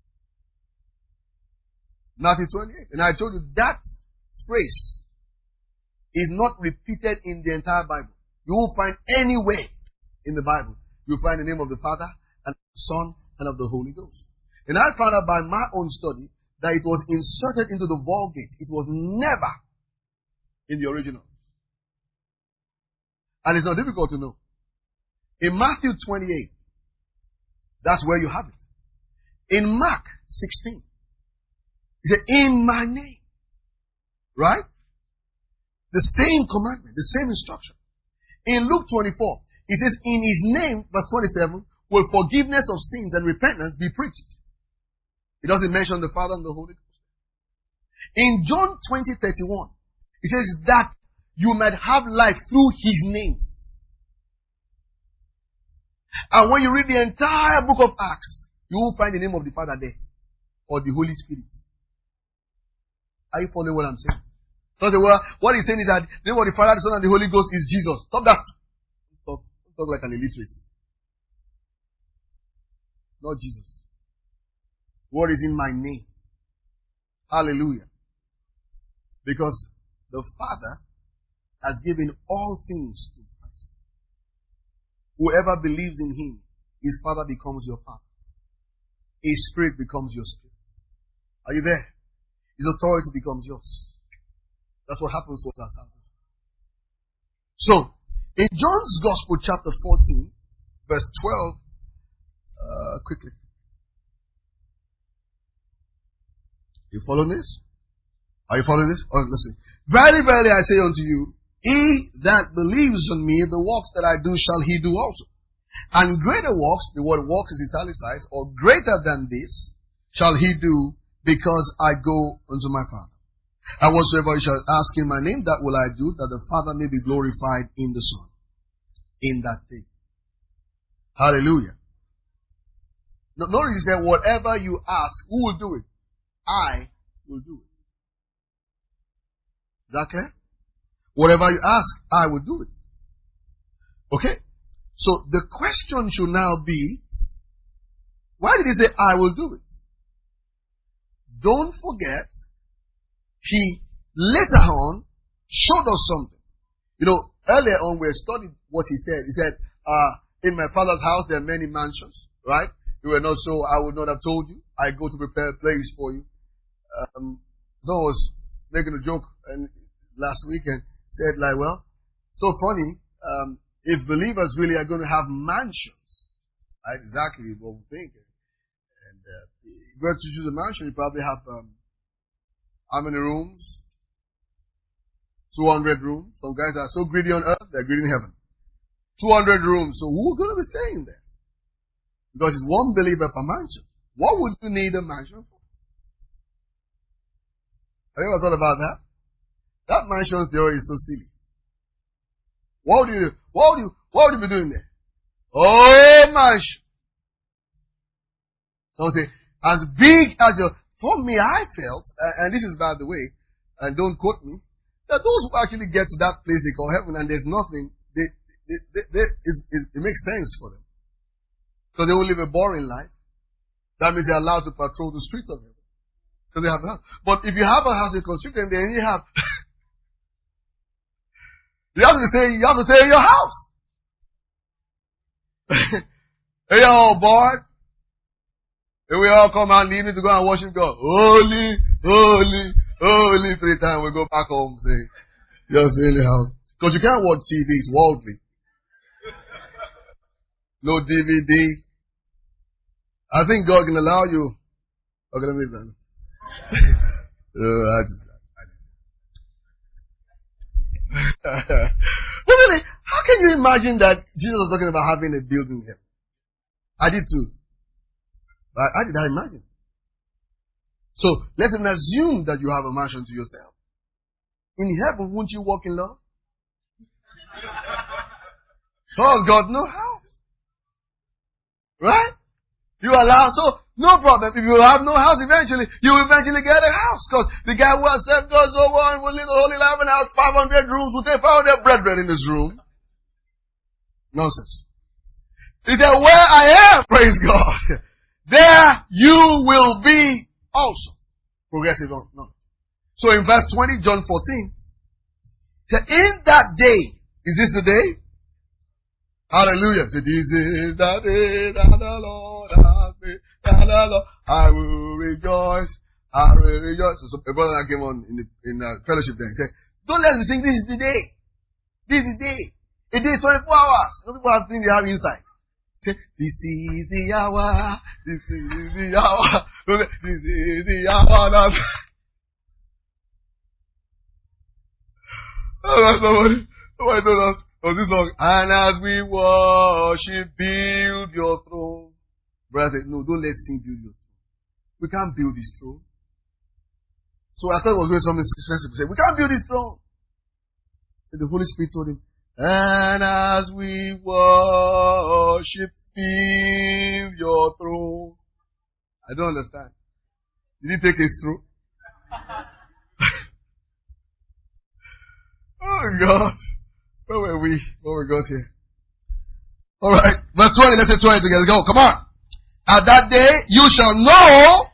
Matthew 28. And I told you that phrase is not repeated in the entire Bible. You won't find anywhere in the Bible. You'll find the name of the Father and of the Son and of the Holy Ghost. And I found out by my own study that it was inserted into the Vulgate. It was never in the original. And it's not difficult to know. In Matthew 28, that's where you have it. In Mark 16, he said, in my name. Right? The same commandment, the same instruction. In Luke 24, it says, in his name, verse 27, will forgiveness of sins and repentance be preached. It doesn't mention the Father and the Holy Ghost. In John 20:31, it says that you might have life through his name. And when you read the entire book of Acts, you won't find the name of the Father there or the Holy Spirit. Are you following what I'm saying? So well, what he's saying is that the name of the Father, the Son, and the Holy Ghost is Jesus. Stop that. Talk like an illiterate. Not Jesus. What is in my name? Hallelujah. Because the Father has given all things to Christ. Whoever believes in him, his Father becomes your Father. His Spirit becomes your Spirit. Are you there? His authority becomes yours. That's what happens with our salvation. So, in John's Gospel, chapter 14, verse 12, quickly. You following this? Are you following this? Oh, listen. Verily, verily, I say unto you, he that believes on me, the works that I do shall he do also. And greater works, the word works is italicized, or greater than this, shall he do, because I go unto my Father. And whatsoever you shall ask in my name, that will I do, that the Father may be glorified in the Son. In that day. Hallelujah. Notice he said, whatever you ask, who will do it? I will do it. Is that clear? Whatever you ask, I will do it. Okay? So the question should now be, why did he say, I will do it? Don't forget, he later on showed us something. You know, earlier on we studied what he said. He said, in my Father's house there are many mansions, right? You were not so, I would not have told you. I go to prepare a place for you. someone was making a joke and last week and said like, well, so funny, if believers really are going to have mansions, right? Exactly what we're thinking. And if you go to choose a mansion, you probably have how many rooms? 200 rooms. Some guys are so greedy on earth, they're greedy in heaven. 200 rooms. So who's going to be staying there? Because it's one believer per mansion. What would you need a mansion for? Have you ever thought about that? That mansion theory is so silly. What would you be doing there? Oh, mansion. Someone say, as big as your, for me, I felt, and this is by the way, and don't quote me, that those who actually get to that place they call heaven and there's nothing, it makes sense for them. So they will live a boring life. That means they're allowed to patrol the streets of heaven. Because they have a house. But if you have a house in construction, then you have, you have to stay in your house. Hey, all bored. And we all come out in the evening to go and worship God. Holy, holy, holy. 3 times we go back home and say, just in the house. Because you can't watch TV, it's worldly. No DVD. I think God can allow you. Okay, let me leave that. But really, how can you imagine that Jesus was talking about having a building here? I did too. But how did I imagine? So, let's even assume that you have a mansion to yourself. In heaven, won't you walk in love? So God no house. Right? You allow, so no problem. If you have no house eventually, you will eventually get a house. Because the guy who has served God so well and will live the holy life and has 500 rooms, will take 500 brethren in this room. Nonsense. He said, where I am, praise God, there you will be also. Progressive, no. So in verse 20, John 14, he said, in that day, is this the day? Hallelujah. So this is the day that the Lord has made. I will rejoice. I will rejoice. So a brother that came on in fellowship there, he said, don't let me sing, this is the day. This is the day. A day is 24 hours. No people have things they have inside. Say, this is the hour. This is the hour. This is the hour. Somebody told us, this song, and as we worship, build your throne. Brother said, no, don't let sin build your throne. We can't build this throne. So I thought it was doing something sensible. He said, we can't build this throne. So the Holy Spirit told him, and as we worship, build your throne. I don't understand. Did he take his throne? Oh God. Where were we? Where we got here? Alright. Verse 20. Let's say 20 together. Go. Come on. At that day, you shall know.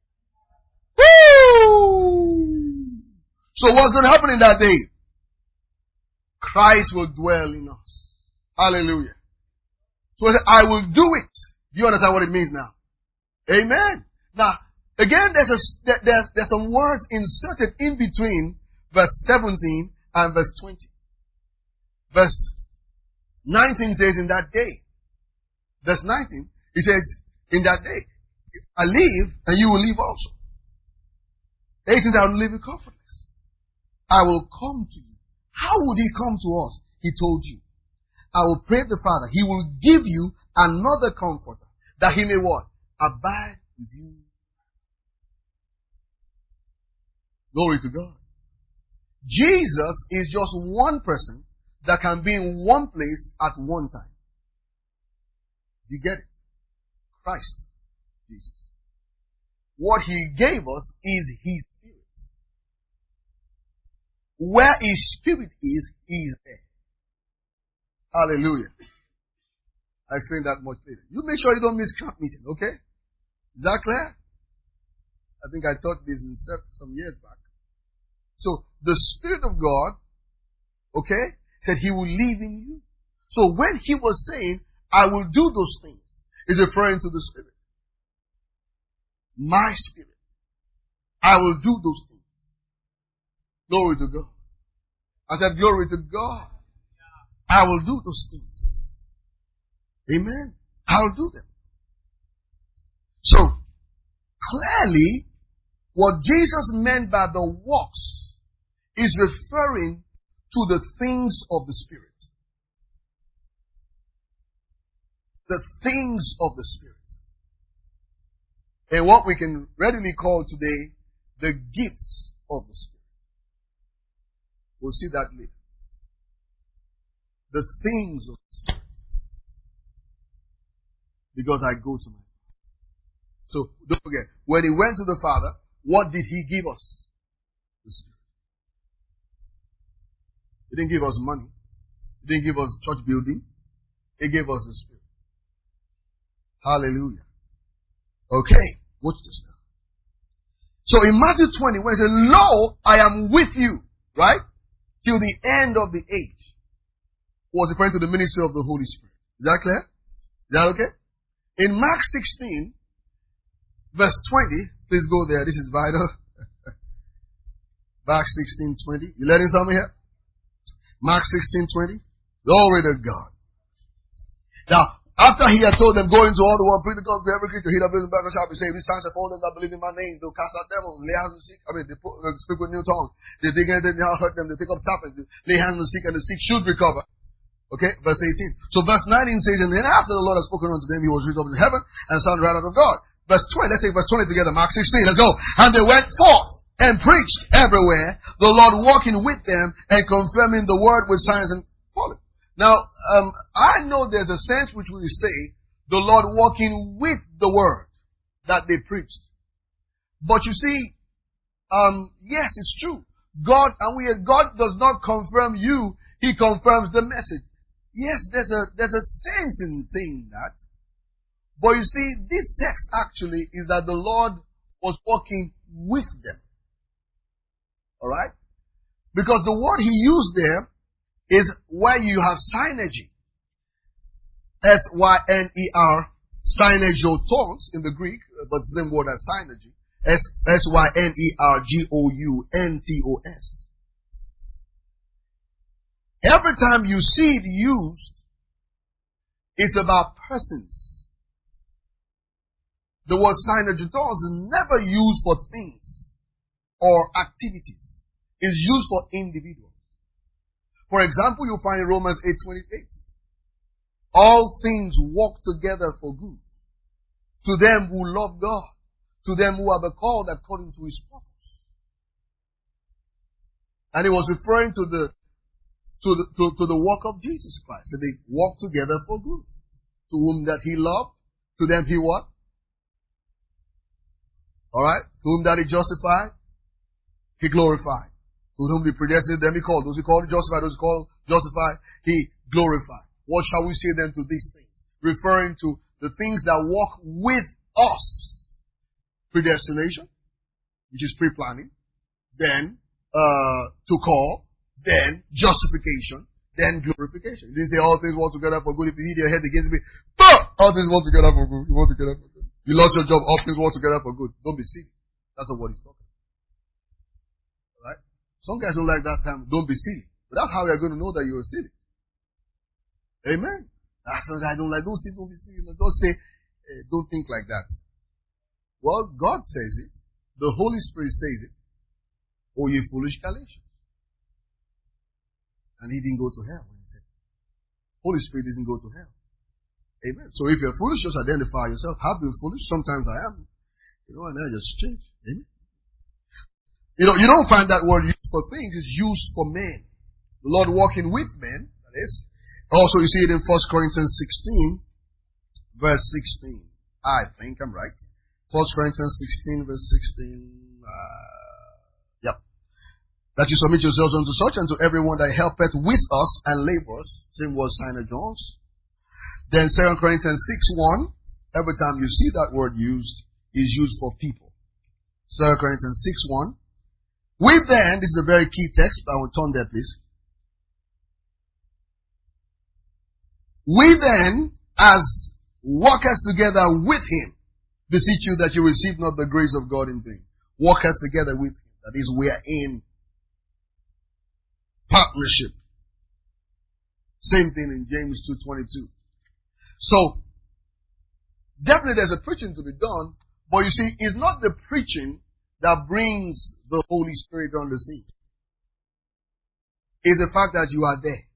Woo! So what's going to happen in that day? Christ will dwell in us. Hallelujah. So I will do it. Do you understand what it means now? Amen. Now, again, there's some words inserted in between verse 17 and verse 20. Verse 19 says, in that day. Verse 19, it says, in that day, I live and you will live also. 18 says, I will live in comfortless. I will come to you. How would he come to us? He told you. I will pray the Father. He will give you another comforter, that he may what? Abide with you. Glory to God. Jesus is just one person that can be in one place at one time. You get it? Christ Jesus. What he gave us is his spirit. Where his spirit is, he is there. Hallelujah. I explain that much later. You make sure you don't miss camp meeting, okay? Is that clear? I think I taught this in some years back. So, the Spirit of God, okay, said he will live in you. So when he was saying, I will do those things, he's referring to the Spirit. My Spirit. I will do those things. Glory to God. I said, glory to God. I will do those things. Amen. I'll do them. So, clearly, what Jesus meant by the works is referring to the things of the Spirit. The things of the Spirit. And what we can readily call today the gifts of the Spirit. We'll see that later. The things of the Spirit. Because I go to my Father. So, don't forget, when he went to the Father, what did he give us? The Spirit. He didn't give us money. He didn't give us church building. He gave us the Spirit. Hallelujah. Okay, watch this now. So in Matthew 20, when it says, Lo, I am with you, right? Till the end of the age, was referring to the ministry of the Holy Spirit. Is that clear? Is that okay? In Mark 16, verse 20, please go there. This is vital. Mark 16:20. You letting something here? Mark 16:20. Glory to God. Now, after he had told them, go into all the world, preach the gospel to every creature, he that believes in me shall be saved. These signs shall follow them that believe in my name. They'll cast out devils, lay hands on the sick. They speak with new tongues. They dig anything that hurt them. They pick up serpents. They lay hands on the sick, and the sick should recover. Okay, verse 18. So verse 19 says, and then after the Lord had spoken unto them, he was raised up in heaven and sounded right out of God. Verse 20, let's take verse 20 together. Mark 16, let's go. And they went forth and preached everywhere, the Lord walking with them and confirming the word with signs and following. Now, I know there's a sense which we say, the Lord walking with the word that they preached. But you see, yes, it's true. God does not confirm you, he confirms the message. Yes, there's a sense in saying that. But you see, this text actually is that the Lord was walking with them. Alright? Because the word he used there is where you have synergy. S-Y-N-E-R, synergotons in the Greek, but the same word as synergy. S-Y-N-E-R-G-O-U-N-T-O-S. Every time you see it used, it's about persons. The word synergotons is never used for things or activities. It's used for individuals. For example, you'll find in Romans 8:28. All things work together for good. To them who love God. To them who are the called according to his purpose. And he was referring to the work of Jesus Christ. So they walk together for good. To whom that he loved. To them he what? Alright? To whom that he justified. He glorified. To whom he predestined, them he called. Those he called justified. Those he called justified. He glorified. What shall we say then to these things? Referring to the things that walk with us. Predestination, which is pre-planning. Then, to call. Then, justification. Then, glorification. He didn't say all things work together for good. If you hit your head against me, all things work together for good. You work together for good. You lost your job, all things work together for good. Don't be silly. That's not what he's talking about. Alright? Some guys don't like that term, don't be silly. But that's how we are going to know that you are silly. Amen. That's what I don't like. Don't say, don't be silly. Don't say, don't think like that. Well, God says it. The Holy Spirit says it. Oh, ye foolish Galatians. And he didn't go to hell when he said it. Holy Spirit doesn't go to hell. Amen. So if you're foolish, just identify yourself. I've been foolish. Sometimes I am. And I just change. Amen. You don't find that word used for things. It's used for men. The Lord walking with men, that is. Also, you see it in 1 Corinthians 16, verse 16. I think I'm right. 1 Corinthians 16, verse 16. Yep. That you submit yourselves unto such and to everyone that helpeth with us and labors. Same word, Sinai Jones. Then 2 Corinthians 6:1. Every time you see that word used, is used for people. 2 Corinthians 6:1. We then, this is a very key text, but I will turn there please. We then, as workers together with him, beseech you that you receive not the grace of God in vain. Workers together with him. That is, we are in partnership. Same thing in James 2:22. So, definitely there's a preaching to be done, but you see, it's not the preaching that brings the Holy Spirit on the scene. It's the fact that you are there.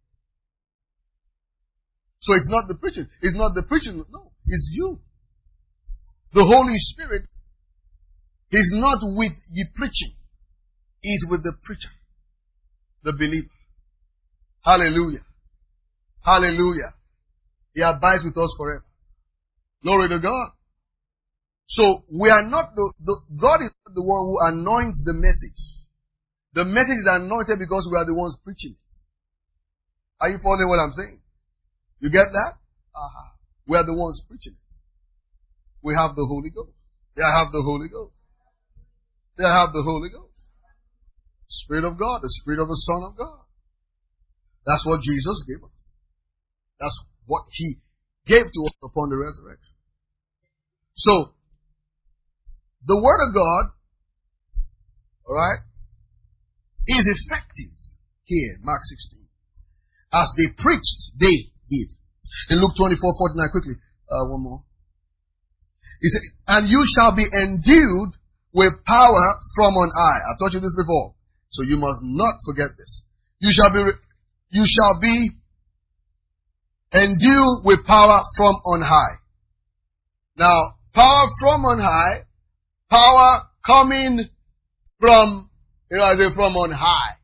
So it's not the preaching. It's not the preaching. No, it's you. The Holy Spirit is not with you preaching. He's with the preacher, the believer. Hallelujah. Hallelujah. He abides with us forever. Glory to God. So we are not God is not the one who anoints the message. The message is anointed because we are the ones preaching it. Are you following what I'm saying? You get that? We are the ones preaching it. We have the Holy Ghost. Yeah, I have the Holy Ghost. Say, I have the Holy Ghost. Spirit of God, the Spirit of the Son of God. That's what Jesus gave us. That's what He gave to us upon the resurrection. So, the Word of God, alright, is effective here, Mark 16. As they preached, they did. In Luke 24:49, quickly, one more. He said, and you shall be endued with power from on high. I've taught you this before, so you must not forget this. You shall be endued with power from on high. Now, power from on high, power coming from, from on high.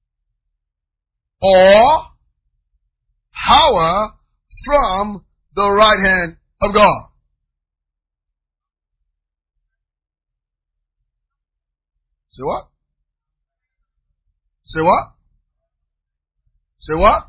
Or power from the right hand of God. Say what? Say what? Say what?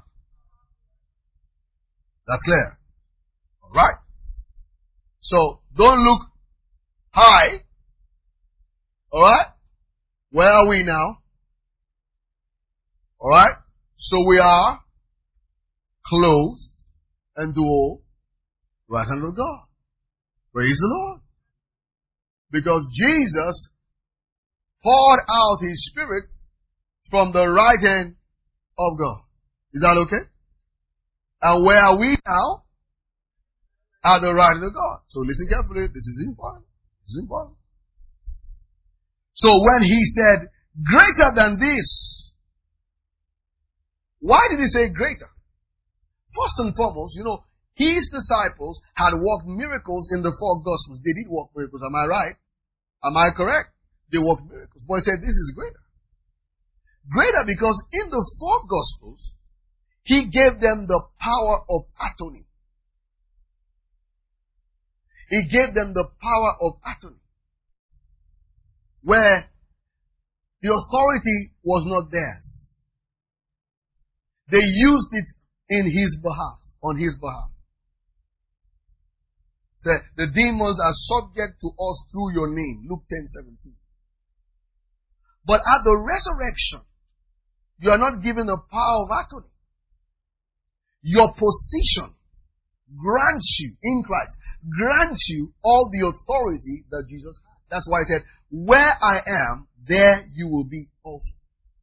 That's clear. Alright? So, don't look high. Alright? Where are we now? Alright? So we are clothed and do all right hand of God. Praise the Lord. Because Jesus poured out His Spirit from the right hand of God. Is that okay? And where are we now? At the right hand of God. So listen carefully. This is important. This is important. So when He said, greater than this, why did He say greater? First and foremost, His disciples had worked miracles in the 4 Gospels. They did work miracles. Am I right? Am I correct? They worked miracles. But He said this is greater. Greater because in the 4 Gospels, He gave them the power of attorney. He gave them the power of attorney. Where the authority was not theirs. They used it in His behalf, on His behalf. So, the demons are subject to us through your name. Luke 10:17. But at the resurrection, you are not given the power of attorney. Your position grants you, in Christ, grants you all the authority that Jesus had. That's why He said, where I am, there you will be also.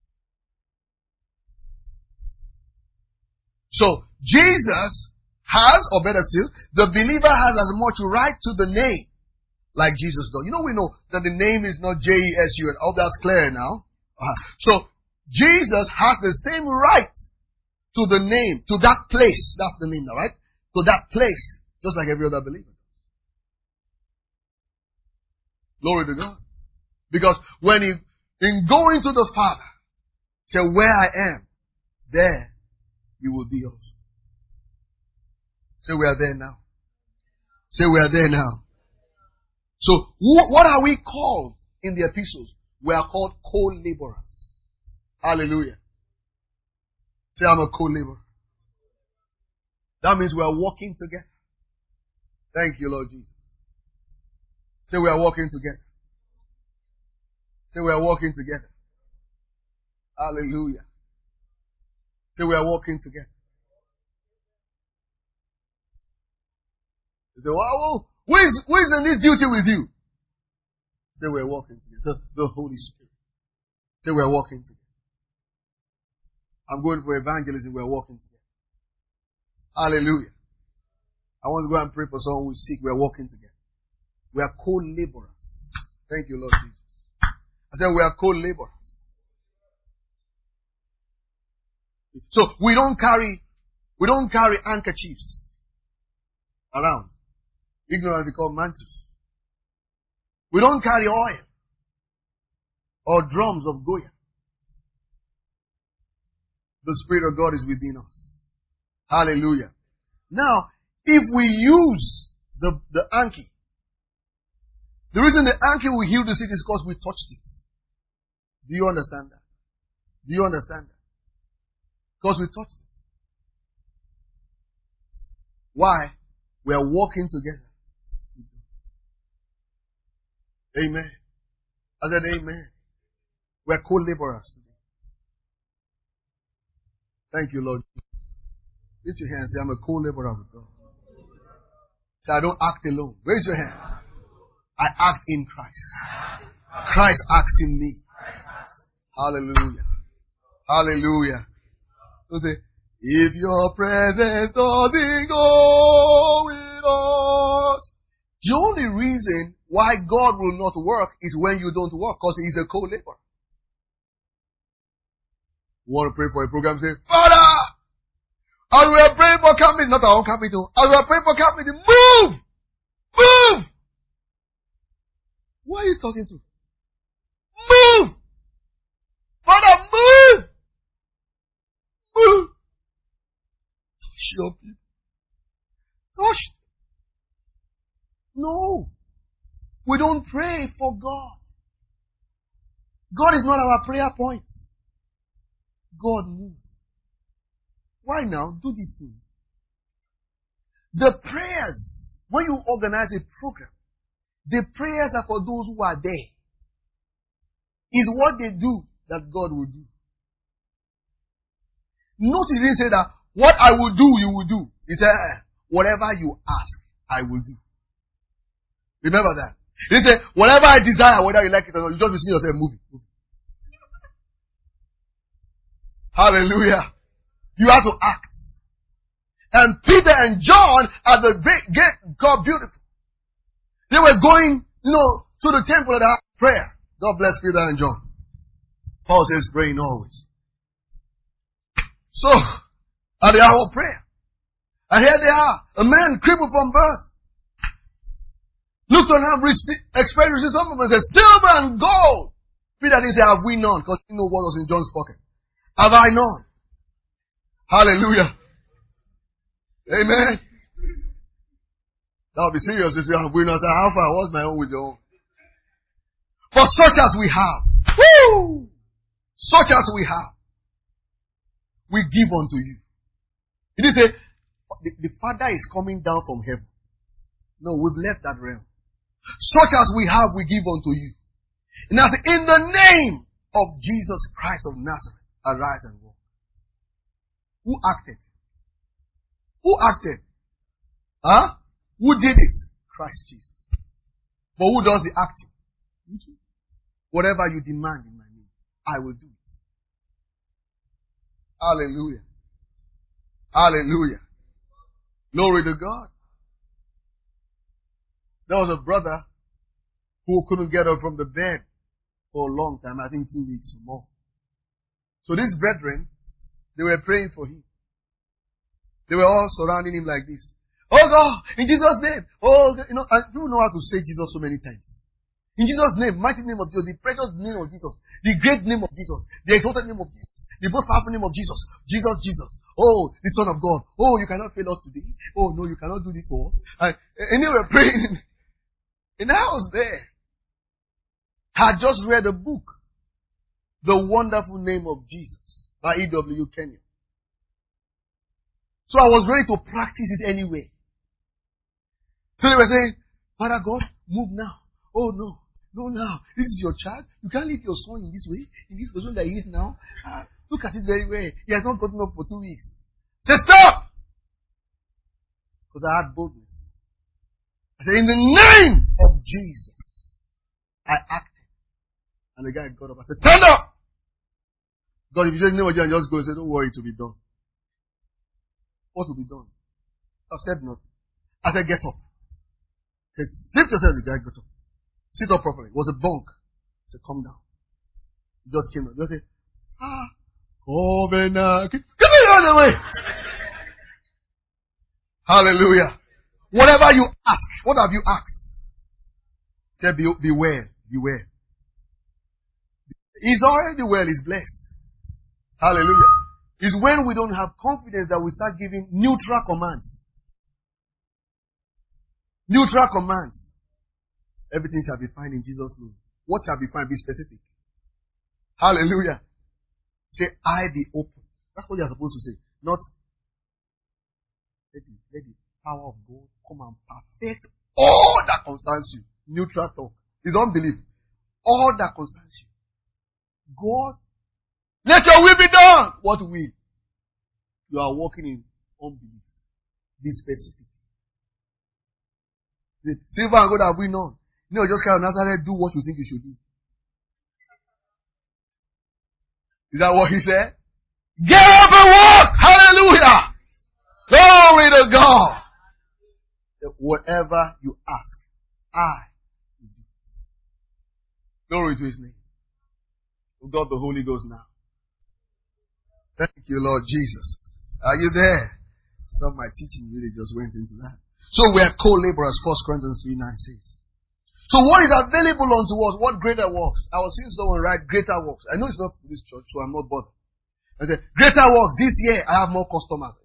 So, Jesus has, or better still, the believer has as much right to the name like Jesus does. We know that the name is not J-E-S-U-S. I hope that's clear now. So, Jesus has the same right to the name, to that place. That's the name now, right? To that place, just like every other believer. Glory to God. Because when in going to the Father, say, where I am, there you will be also. Say, we are there now. Say, we are there now. So, what are we called in the epistles? We are called co-laborers. Hallelujah. Say, I'm a co-laborer. That means we are working together. Thank you, Lord Jesus. Say, we are working together. Say, we are working together. Hallelujah. Say, we are working together. You say, well, who is in this duty with you? Say, we are working together. The Holy Spirit. Say, we are working together. I'm going for evangelism. We're walking together. Hallelujah. I want to go and pray for someone who's sick. We're walking together. We are co-laborers. Thank you, Lord Jesus. I said we are co-laborers. So we don't carry handkerchiefs around. Ignorantly called mantles. We don't carry oil or drums of Goya. The Spirit of God is within us. Hallelujah. Now, if we use the hanky, the reason the hanky will heal the sick is because we touched it. Do you understand that? Do you understand that? Because we touched it. Why? We are walking together. Amen. I said amen. We are co-laborers today. Thank you, Lord. Lift your hand and say, I'm a co-laborer with God. Say, I don't act alone. Raise your hand. I act in Christ. Christ acts in me. Hallelujah. Hallelujah. So say, if your presence doesn't go with us. The only reason why God will not work is when you don't work, because He's a co-laborer. You want to pray for a program, say, Father, as we are praying for capital, not our own capital, as we are praying for capital, move! Move! Who are you talking to? Move! Father, move! Move! Touch your people. Touch. No. We don't pray for God. God is not our prayer point. God move. Why now? Do this thing. The prayers, when you organize a program, the prayers are for those who are there. It's what they do that God will do. Notice he didn't say that what I will do, you will do. He said, whatever you ask, I will do. Remember that. He said, whatever I desire, whether you like it or not, you just be seeing yourself moving. Hallelujah. You have to act. And Peter and John at the great gate called Beautiful. They were going, to the temple at the hour of prayer. God bless Peter and John. Paul says praying always. So, at the hour of prayer. And here they are. A man crippled from birth. Looked on him, experienced something and said, silver and gold. Peter didn't say, have we none? Because he knew what was in John's pocket. Have I none? Hallelujah. Amen. That would be serious if you have we not. How far was my own with your own? For such as we have. Woo! Such as we have. We give unto you. He didn't say, the Father is coming down from heaven. No, we've left that realm. Such as we have, we give unto you. And I say, in the name of Jesus Christ of Nazareth, arise and walk. Who acted? Who acted? Huh? Who did it? Christ Jesus. But who does the acting? You too. Whatever you demand in my name, I will do it. Hallelujah. Hallelujah. Glory to God. There was a brother who couldn't get up from the bed for a long time, I think 2 weeks or more. So these brethren, they were praying for him. They were all surrounding him like this. Oh God, in Jesus' name. Oh, people know how to say Jesus so many times. In Jesus' name, mighty name of Jesus, the precious name of Jesus, the great name of Jesus, the exalted name of Jesus, the most powerful name of Jesus, Jesus, Jesus. Oh, the Son of God. Oh, you cannot fail us today. Oh no, you cannot do this for us. And they were praying. And I was there. I had just read a book, The Wonderful Name of Jesus, by E.W. Kenyon. So I was ready to practice it anyway. So they were saying, Father God, move now. Oh no, no now. This is your child. You can't leave your son in this way, in this position that he is now. Look at it very well. He has not gotten up for 2 weeks. Say stop! Because I had boldness. I said, in the name of Jesus, I acted. And the guy got up and said, stand up! Because if you just know what you and just go and say, don't worry, it will be done. What will be done? I've said nothing. I said, get up. I said, lift yourself. The guy got up. Sit up properly. It was a bunk. I said, come down. He just came down. Just say, Covenant. Get me out of the way. Hallelujah. Whatever you ask, what have you asked? Say, beware. Beware. He's already well, he's blessed. Hallelujah. It's when we don't have confidence that we start giving neutral commands. Neutral commands. Everything shall be fine in Jesus' name. What shall be fine? Be specific. Hallelujah. Say, I be open. That's what you're supposed to say. Not, let the power of God come and perfect all that concerns you. Neutral talk. It's unbelief. All that concerns you. God, let your will be done. What will? You are walking in unbelief. Be specific. The silver and gold have we known. You know, just kind of Nazareth, do what you think you should do. Is that what he said? Get up and walk! Hallelujah! Glory to God! So whatever you ask, I will do. Glory to his name. We got the Holy Ghost now. Thank you, Lord Jesus. Are you there? It's not my teaching, really just went into that. So we are co-laborers, 1 Corinthians 3:9 says. So what is available unto us? What greater works? I was seeing someone write greater works. I know it's not for this church, so I'm not bothered. I said, greater works. This year I have more customers.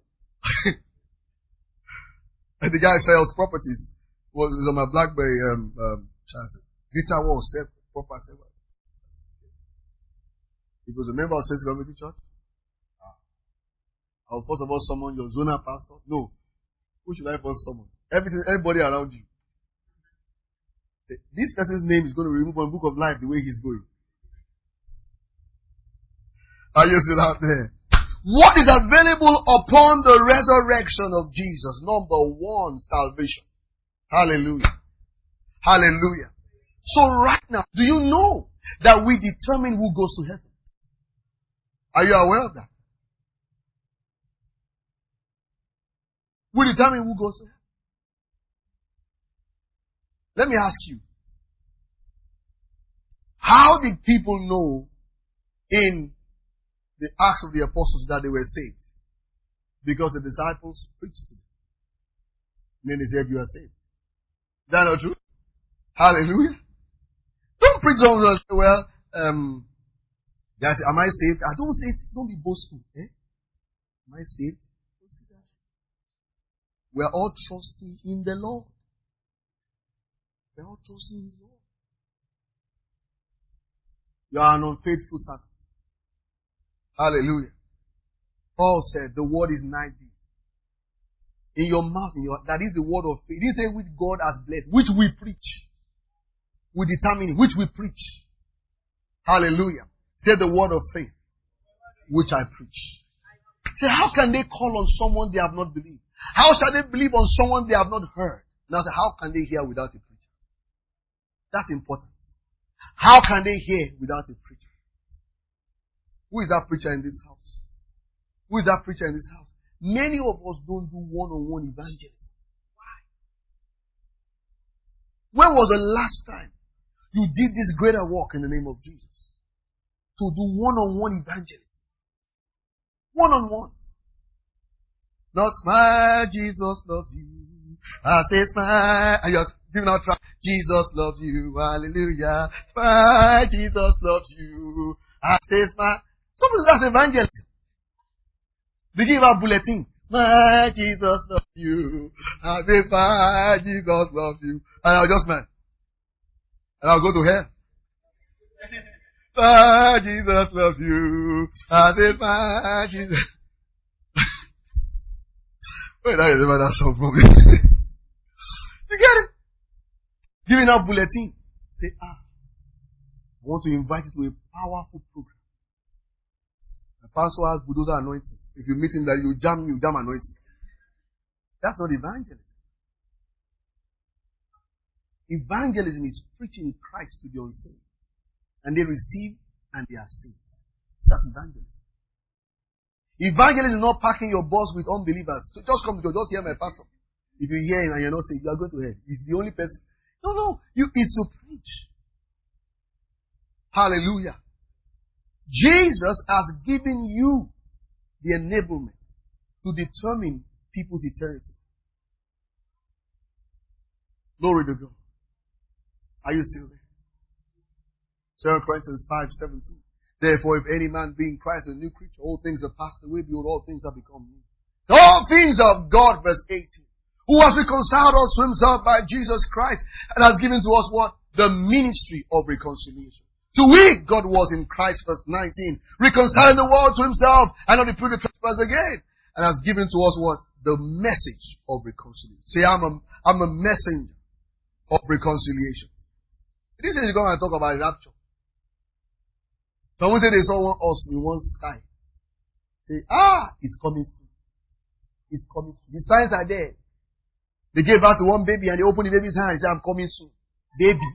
And the guy sells properties. Was on my BlackBerry chance. Greater works, proper server. He was a member of Saints Community Church. I will first of all summon your zonal pastor. No. Who should I first summon? Everybody around you. Say, this person's name is going to remove from the book of life the way he's going. Are you still out there? What is available upon the resurrection of Jesus? Number one, salvation. Hallelujah. Hallelujah. So right now, do you know that we determine who goes to heaven? Are you aware of that? We determine who goes to heaven. Let me ask you. How did people know in the Acts of the Apostles that they were saved? Because the disciples preached to them. And then they said, you are saved. Is that not true? Hallelujah. Don't preach on us. Well, guys, am I saved? I don't say it. Don't be boastful. Eh? Am I saved? Don't say that. We are all trusting in the Lord. We are all trusting in the Lord. You are an unfaithful servant. Hallelujah. Paul said, the word is nigh thee. In your mouth, that is the word of faith. He didn't say which God has blessed, which we preach. We determine it, which we preach. Hallelujah. Say the word of faith, which I preach. Say, how can they call on someone they have not believed? How shall they believe on someone they have not heard? Now say, how can they hear without a preacher? That's important. How can they hear without a preacher? Who is that preacher in this house? Who is that preacher in this house? Many of us don't do one-on-one evangelism. Why? When was the last time you did this greater work in the name of Jesus? To do one-on-one evangelism. One-on-one. Not smile, Jesus loves you. I say smile. And you're giving out track. Jesus loves you. Hallelujah. Smile, Jesus loves you. I say smile. Something that's evangelism. They give out bulletin. Smile, Jesus loves you. I say smile, Jesus loves you. And I'll just smile. And I'll go to hell. Smile, Jesus loves you. I say smile, Jesus. Wait, I remember that song from me. You get it? Giving out bulletin. Say, I want to invite you to a powerful program. The pastor has bulldozer anointing. If you meet him that you jam anointing. That's not evangelism. Evangelism is preaching Christ to the unsaved. And they receive and they are saved. That's evangelism. Evangelism is not packing your bus with unbelievers. So just come to church, just hear my pastor. If you hear him and you're not saved, you are going to hell. He's the only person. No. It's to preach. Hallelujah. Jesus has given you the enablement to determine people's eternity. Glory to God. Are you still there? 2 Corinthians 5:17. Therefore, if any man be in Christ, a new creature, all things are passed away, behold, all things have become new. All things of God, verse 18, who has reconciled us to himself by Jesus Christ, and has given to us what? The ministry of reconciliation. To we, God was in Christ, verse 19, reconciling the world to himself, and not imputing trespass again, and has given to us what? The message of reconciliation. Say, I'm a messenger of reconciliation. This is going to talk about rapture. Someone said they saw us in one sky. Say, it's coming soon. It's coming soon. The signs are there. They gave birth to one baby and they opened the baby's hand and said, I'm coming soon. Baby.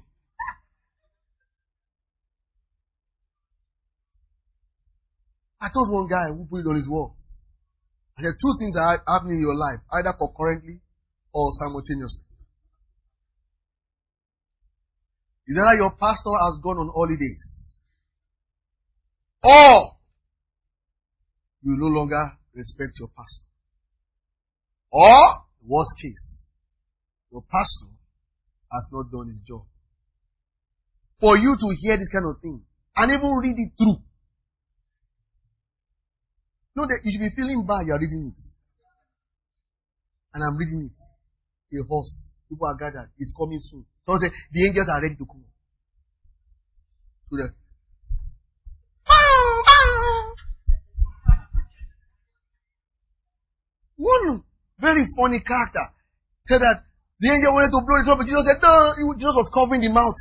I told one guy who put it on his wall. I said, two things are happening in your life, either concurrently or simultaneously. Is that your pastor has gone on holidays, or you no longer respect your pastor. Or, worst case, your pastor has not done his job. For you to hear this kind of thing and even read it through. No, that you should be feeling bad, you are reading it. And I'm reading it. A horse. People are gathered. It's coming soon. Someone say, the angels are ready to come. To the one very funny character said that the angel wanted to blow the trumpet. Jesus said, no, Jesus was covering the mouth.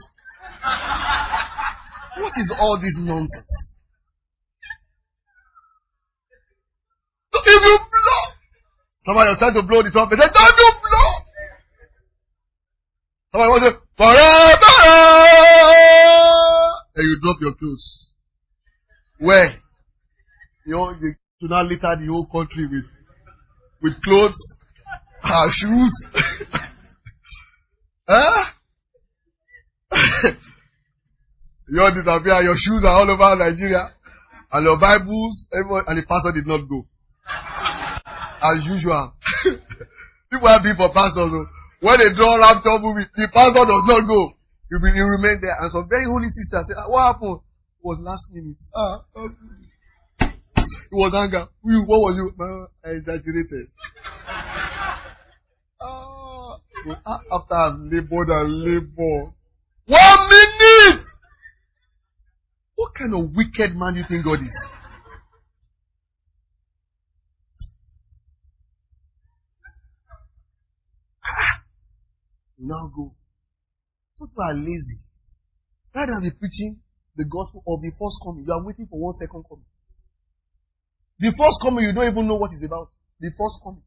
What is all this nonsense? So if you blow, somebody was trying to blow the trumpet. Said, don't you blow. Somebody was saying, forever. And you drop your clothes. Where? You do not litter the whole country with clothes, shoes. Huh? You all disappear, your shoes are all over Nigeria. And your Bibles, everyone, and the pastor did not go. As usual. People are big for pastors. When they draw rapture movie, the pastor does not go. He remain there. And some very holy sisters say, what happened? It was last minute. It was anger. What was you? I exaggerated. After I've labored and labored. 1 minute! What kind of wicked man do you think God is? Now go. Some people are lazy. Rather than be preaching the gospel of the first coming, you are waiting for one second coming. The first coming, you don't even know what it's about. The first coming.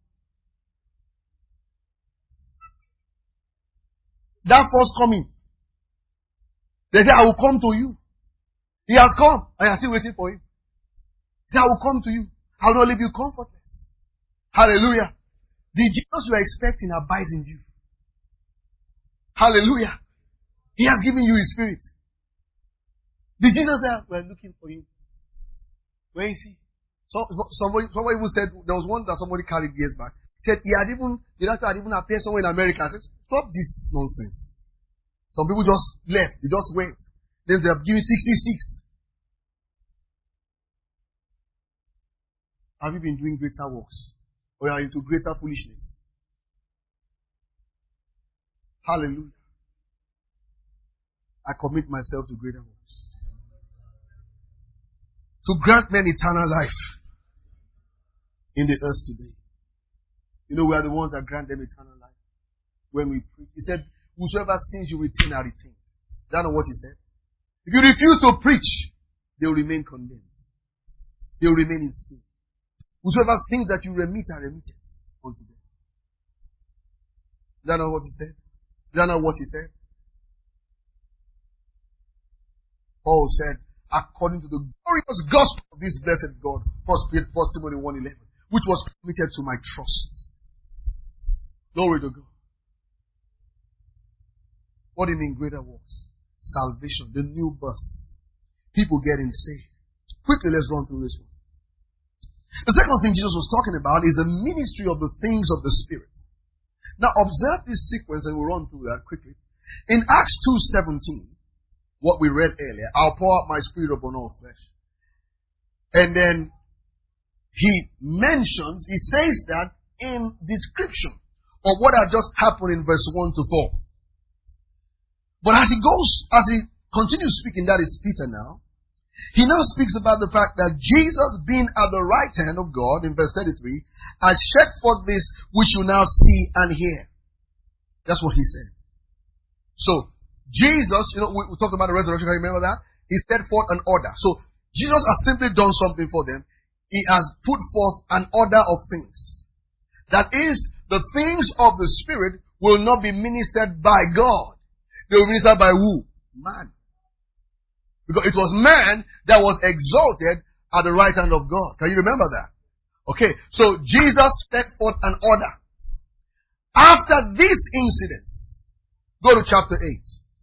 That first coming. They say, I will come to you. He has come, and you are still waiting for him. He said, I will come to you. I will not leave you comfortless. Hallelujah. The Jesus you are expecting abides in you. Hallelujah. He has given you his spirit. The Jesus that we are looking for him. Where is he? Somebody even said, there was one that somebody carried years back. He said the doctor had even appeared somewhere in America. I said, stop this nonsense. Some people just left. They just went. Then they have given 66. Have you been doing greater works? Or you are into greater foolishness? Hallelujah. I commit myself to greater works. To grant men eternal life in the earth today. You know, we are the ones that grant them eternal life. When we preach. He said, whosoever sins you retain are retained. Is that not what he said? If you refuse to preach, they will remain condemned. They will remain in sin. Whosoever sins that you remit are remitted unto them. Is that not what he said? Is that not what he said? Paul said, according to the glorious gospel of this blessed God, 1 Timothy 1:11, which was committed to my trust. Glory to God. What do you mean greater works? Salvation, the new birth. People getting saved. Quickly, let's run through this one. The second thing Jesus was talking about is the ministry of the things of the Spirit. Now observe this sequence and we'll run through that quickly. In Acts 2:17, what we read earlier, I'll pour out my spirit upon all flesh. And then he says that in description of what had just happened in verse 1 to 4. But as he continues speaking, that is Peter now, he now speaks about the fact that Jesus, being at the right hand of God, in verse 33, has shed forth this which you now see and hear. That's what he said. So, Jesus, we talked about the resurrection, can you remember that? He set forth an order. So, Jesus has simply done something for them. He has put forth an order of things. That is, the things of the Spirit will not be ministered by God. They will be ministered by who? Man. Because it was man that was exalted at the right hand of God. Can you remember that? Okay, so Jesus set forth an order. After these incidents, go to chapter 8.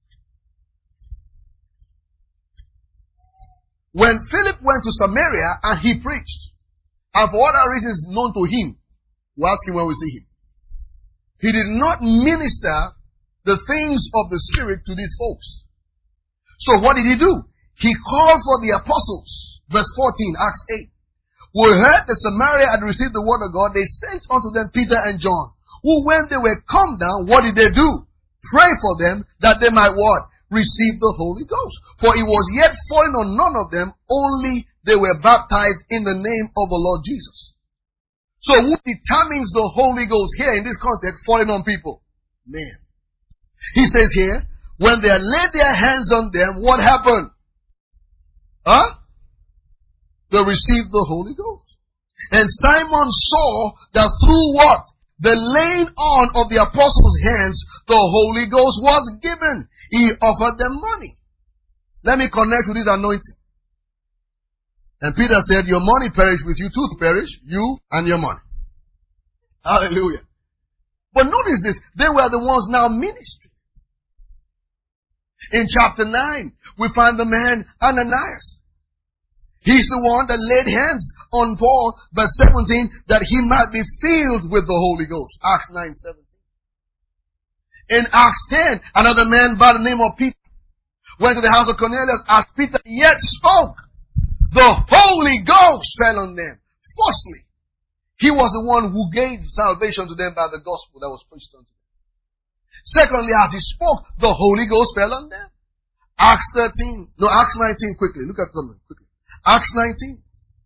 When Philip went to Samaria and he preached, and for other reasons known to him, we'll ask him when we see him. He did not minister the things of the Spirit to these folks. So what did he do? He called for the apostles. Verse 14, Acts 8. Who heard that Samaria had received the word of God, they sent unto them Peter and John, who when they were come down, what did they do? Pray for them that they might what? Receive the Holy Ghost. For it was yet falling on none of them, only they were baptized in the name of the Lord Jesus. So who determines the Holy Ghost here in this context falling on people? Man. He says here, when they laid their hands on them, what happened? They received the Holy Ghost. And Simon saw that through what? The laying on of the apostles' hands, the Holy Ghost was given. He offered them money. Let me connect with this anointing. And Peter said, your money perish with you, too perish, you and your money. Hallelujah. But notice this, they were the ones now ministering. In chapter 9, we find the man Ananias. He's the one that laid hands on Paul, verse 17, that he might be filled with the Holy Ghost. Acts 9:17. In Acts 10, another man by the name of Peter went to the house of Cornelius. As Peter yet spoke, the Holy Ghost fell on them. Firstly, he was the one who gave salvation to them by the gospel that was preached unto them. Secondly, as he spoke, the Holy Ghost fell on them. Acts 19 quickly. Look at something quickly. Acts 19.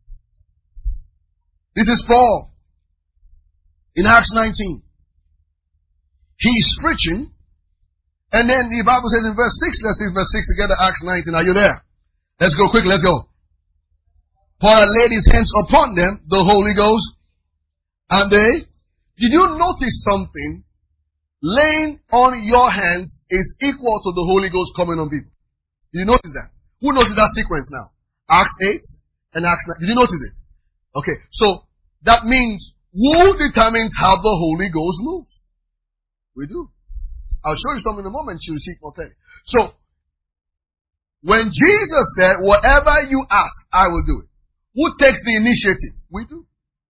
This is Paul. In Acts 19. He's preaching. And then the Bible says in verse 6, let's see verse 6 together, Acts 19. Are you there? Let's go quickly, let's go. Paul laid his hands upon them, the Holy Ghost. And did you notice something? Laying on your hands is equal to the Holy Ghost coming on people. Did you notice that? Who noticed that sequence now? Acts 8 and Acts 9. Did you notice it? Okay, so that means who determines how the Holy Ghost moves? We do. I'll show you something in a moment. You'll see it more clearly. So, when Jesus said, whatever you ask, I will do it. Who takes the initiative? We do.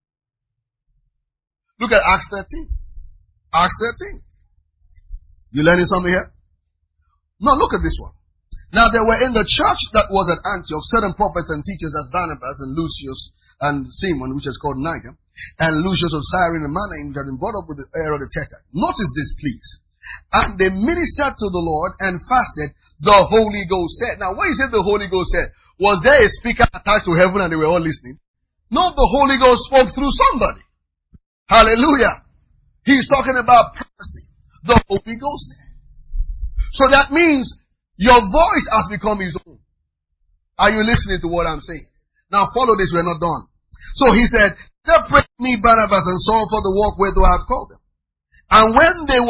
Look at Acts 13. Acts 13. You learning something here? No, look at this one. Now there were in the church that was at Antioch certain prophets and teachers as Barnabas and Lucius and Simon, which is called Niger, and Lucius of Cyrene and Manaen, that had been brought up with the Herod the Tetrarch. Notice this, please. And they ministered to the Lord and fasted, the Holy Ghost said. Now when you said the Holy Ghost said, was there a speaker attached to heaven and they were all listening? No, the Holy Ghost spoke through somebody. Hallelujah. He's talking about prophecy. The Holy Ghost said. So that means your voice has become his own. Are you listening to what I'm saying? Now follow this, we're not done. So he said, separate me, Barnabas and Saul, for the work wherethrough I have called them. And when they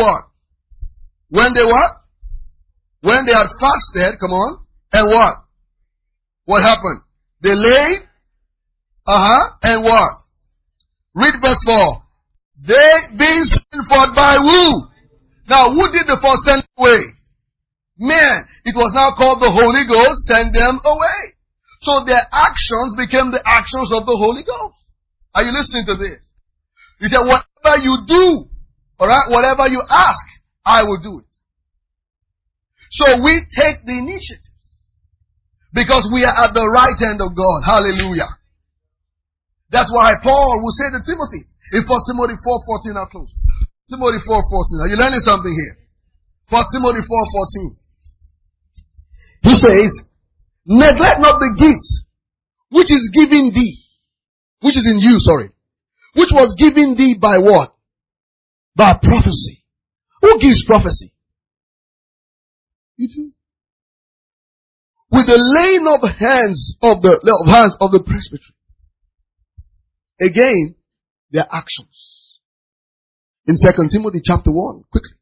had fasted, come on, and what? What happened? They laid, and what? Read verse 4. They being sent forth by who? Now, who did the first send away? Man. It was now called the Holy Ghost sent them away. So their actions became the actions of the Holy Ghost. Are you listening to this? He said, whatever you do, alright, whatever you ask, I will do it. So we take the initiative. Because we are at the right hand of God. Hallelujah. That's why Paul will say to Timothy, in 1 Timothy 4:14, I'll close. Timothy 4:14. Are you learning something here? 1 Timothy 4:14. He says, neglect not the gift which is given thee, which is in you, which was given thee by what? By prophecy. Who gives prophecy? You do. With the laying of hands of the presbytery. Again, their actions. In 2 Timothy chapter 1, quickly.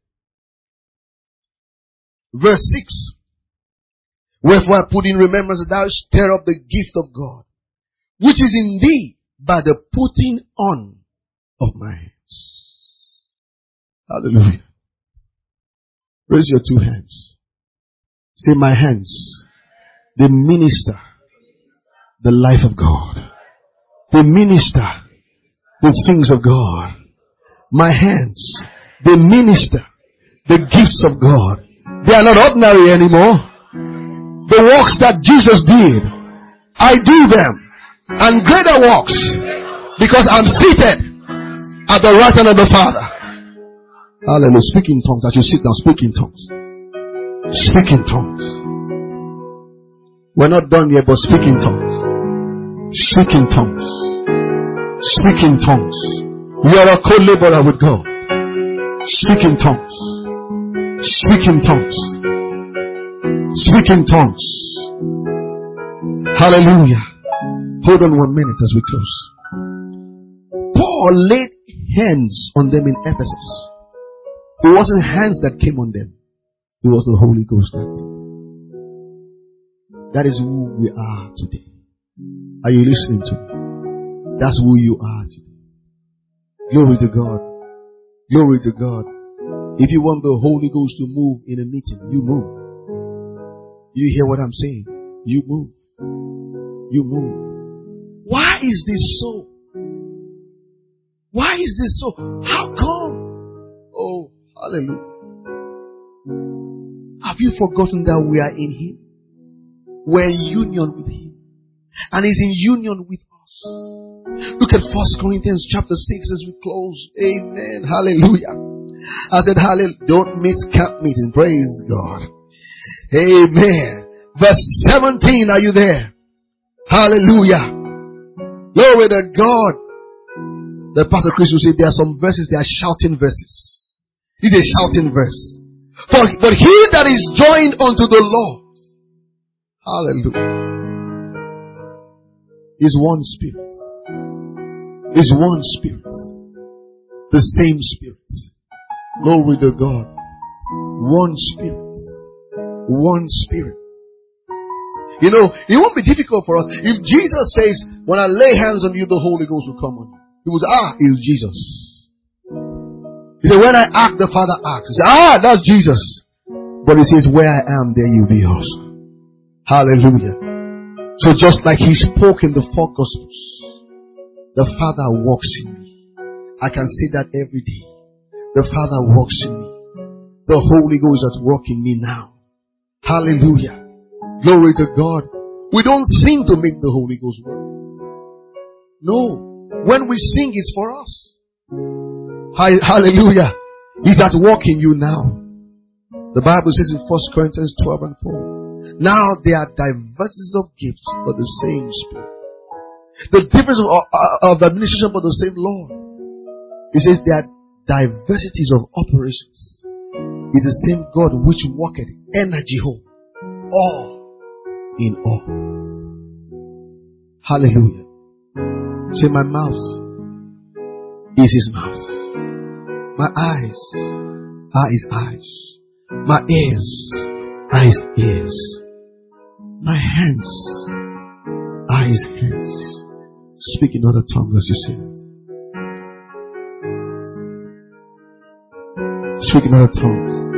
Verse 6. Wherefore I put in remembrance that thou stir up the gift of God, which is in thee by the putting on of my hands. Hallelujah. Raise your two hands. Say, my hands, they minister the life of God. They minister the things of God. My hands, they minister the gifts of God. They are not ordinary anymore. The works that Jesus did, I do them, and greater works, because I'm seated at the right hand of the Father. Hallelujah. Speak in tongues. As you sit down, speak in tongues. Speak in tongues. We're not done yet, but speak in tongues. Speak in tongues. Speak in tongues. You are a co-laborer with God. Speak in tongues. Speak in tongues. Speak in tongues. Hallelujah. Hold on 1 minute as we close. Paul laid hands on them in Ephesus. It wasn't hands that came on them. It was the Holy Ghost that did. That is who we are today. Are you listening to me? That's who you are today. Glory to God. Glory to God. If you want the Holy Ghost to move in a meeting, you move. You hear what I'm saying? You move. You move. Why is this so? Why is this so? How come? Oh, hallelujah. Have you forgotten that we are in Him? We're in union with Him. And He's in union with us. Look at 1 Corinthians chapter 6 as we close. Amen. Hallelujah. I said, hallelujah. Don't miss camp meeting. Praise God. Amen. Verse 17. Are you there? Hallelujah. Glory to God. The Pastor Chris will say there are some verses, they are shouting verses. It's a shouting verse. But he that is joined unto the Lord, hallelujah, is one spirit. Is one spirit. The same spirit. Glory to God. One spirit. One spirit. You know, it won't be difficult for us. If Jesus says, when I lay hands on you, the Holy Ghost will come on you. He was, is Jesus. He said, when I act, the Father acts. He said, that's Jesus. But he says, where I am, there you be also. Hallelujah. So just like he spoke in the 4 Gospels, the Father walks in me. I can say that every day. The Father walks in me. The Holy Ghost is at work in me now. Hallelujah. Glory to God. We don't sing to make the Holy Ghost work. No. When we sing, it's for us. Hallelujah. He's at work in you now. The Bible says in 1 Corinthians 12 and 4. Now there are diversities of gifts, but the same Spirit. The difference of administration, but the same Lord. He says there are diversities of operations. It's the same God which worketh energy whole. All in all. Hallelujah. Say, my mouth is His mouth. My eyes are His eyes. My ears are His ears. My hands his hands. Speak in other tongues as you say it. Speak in other tongues.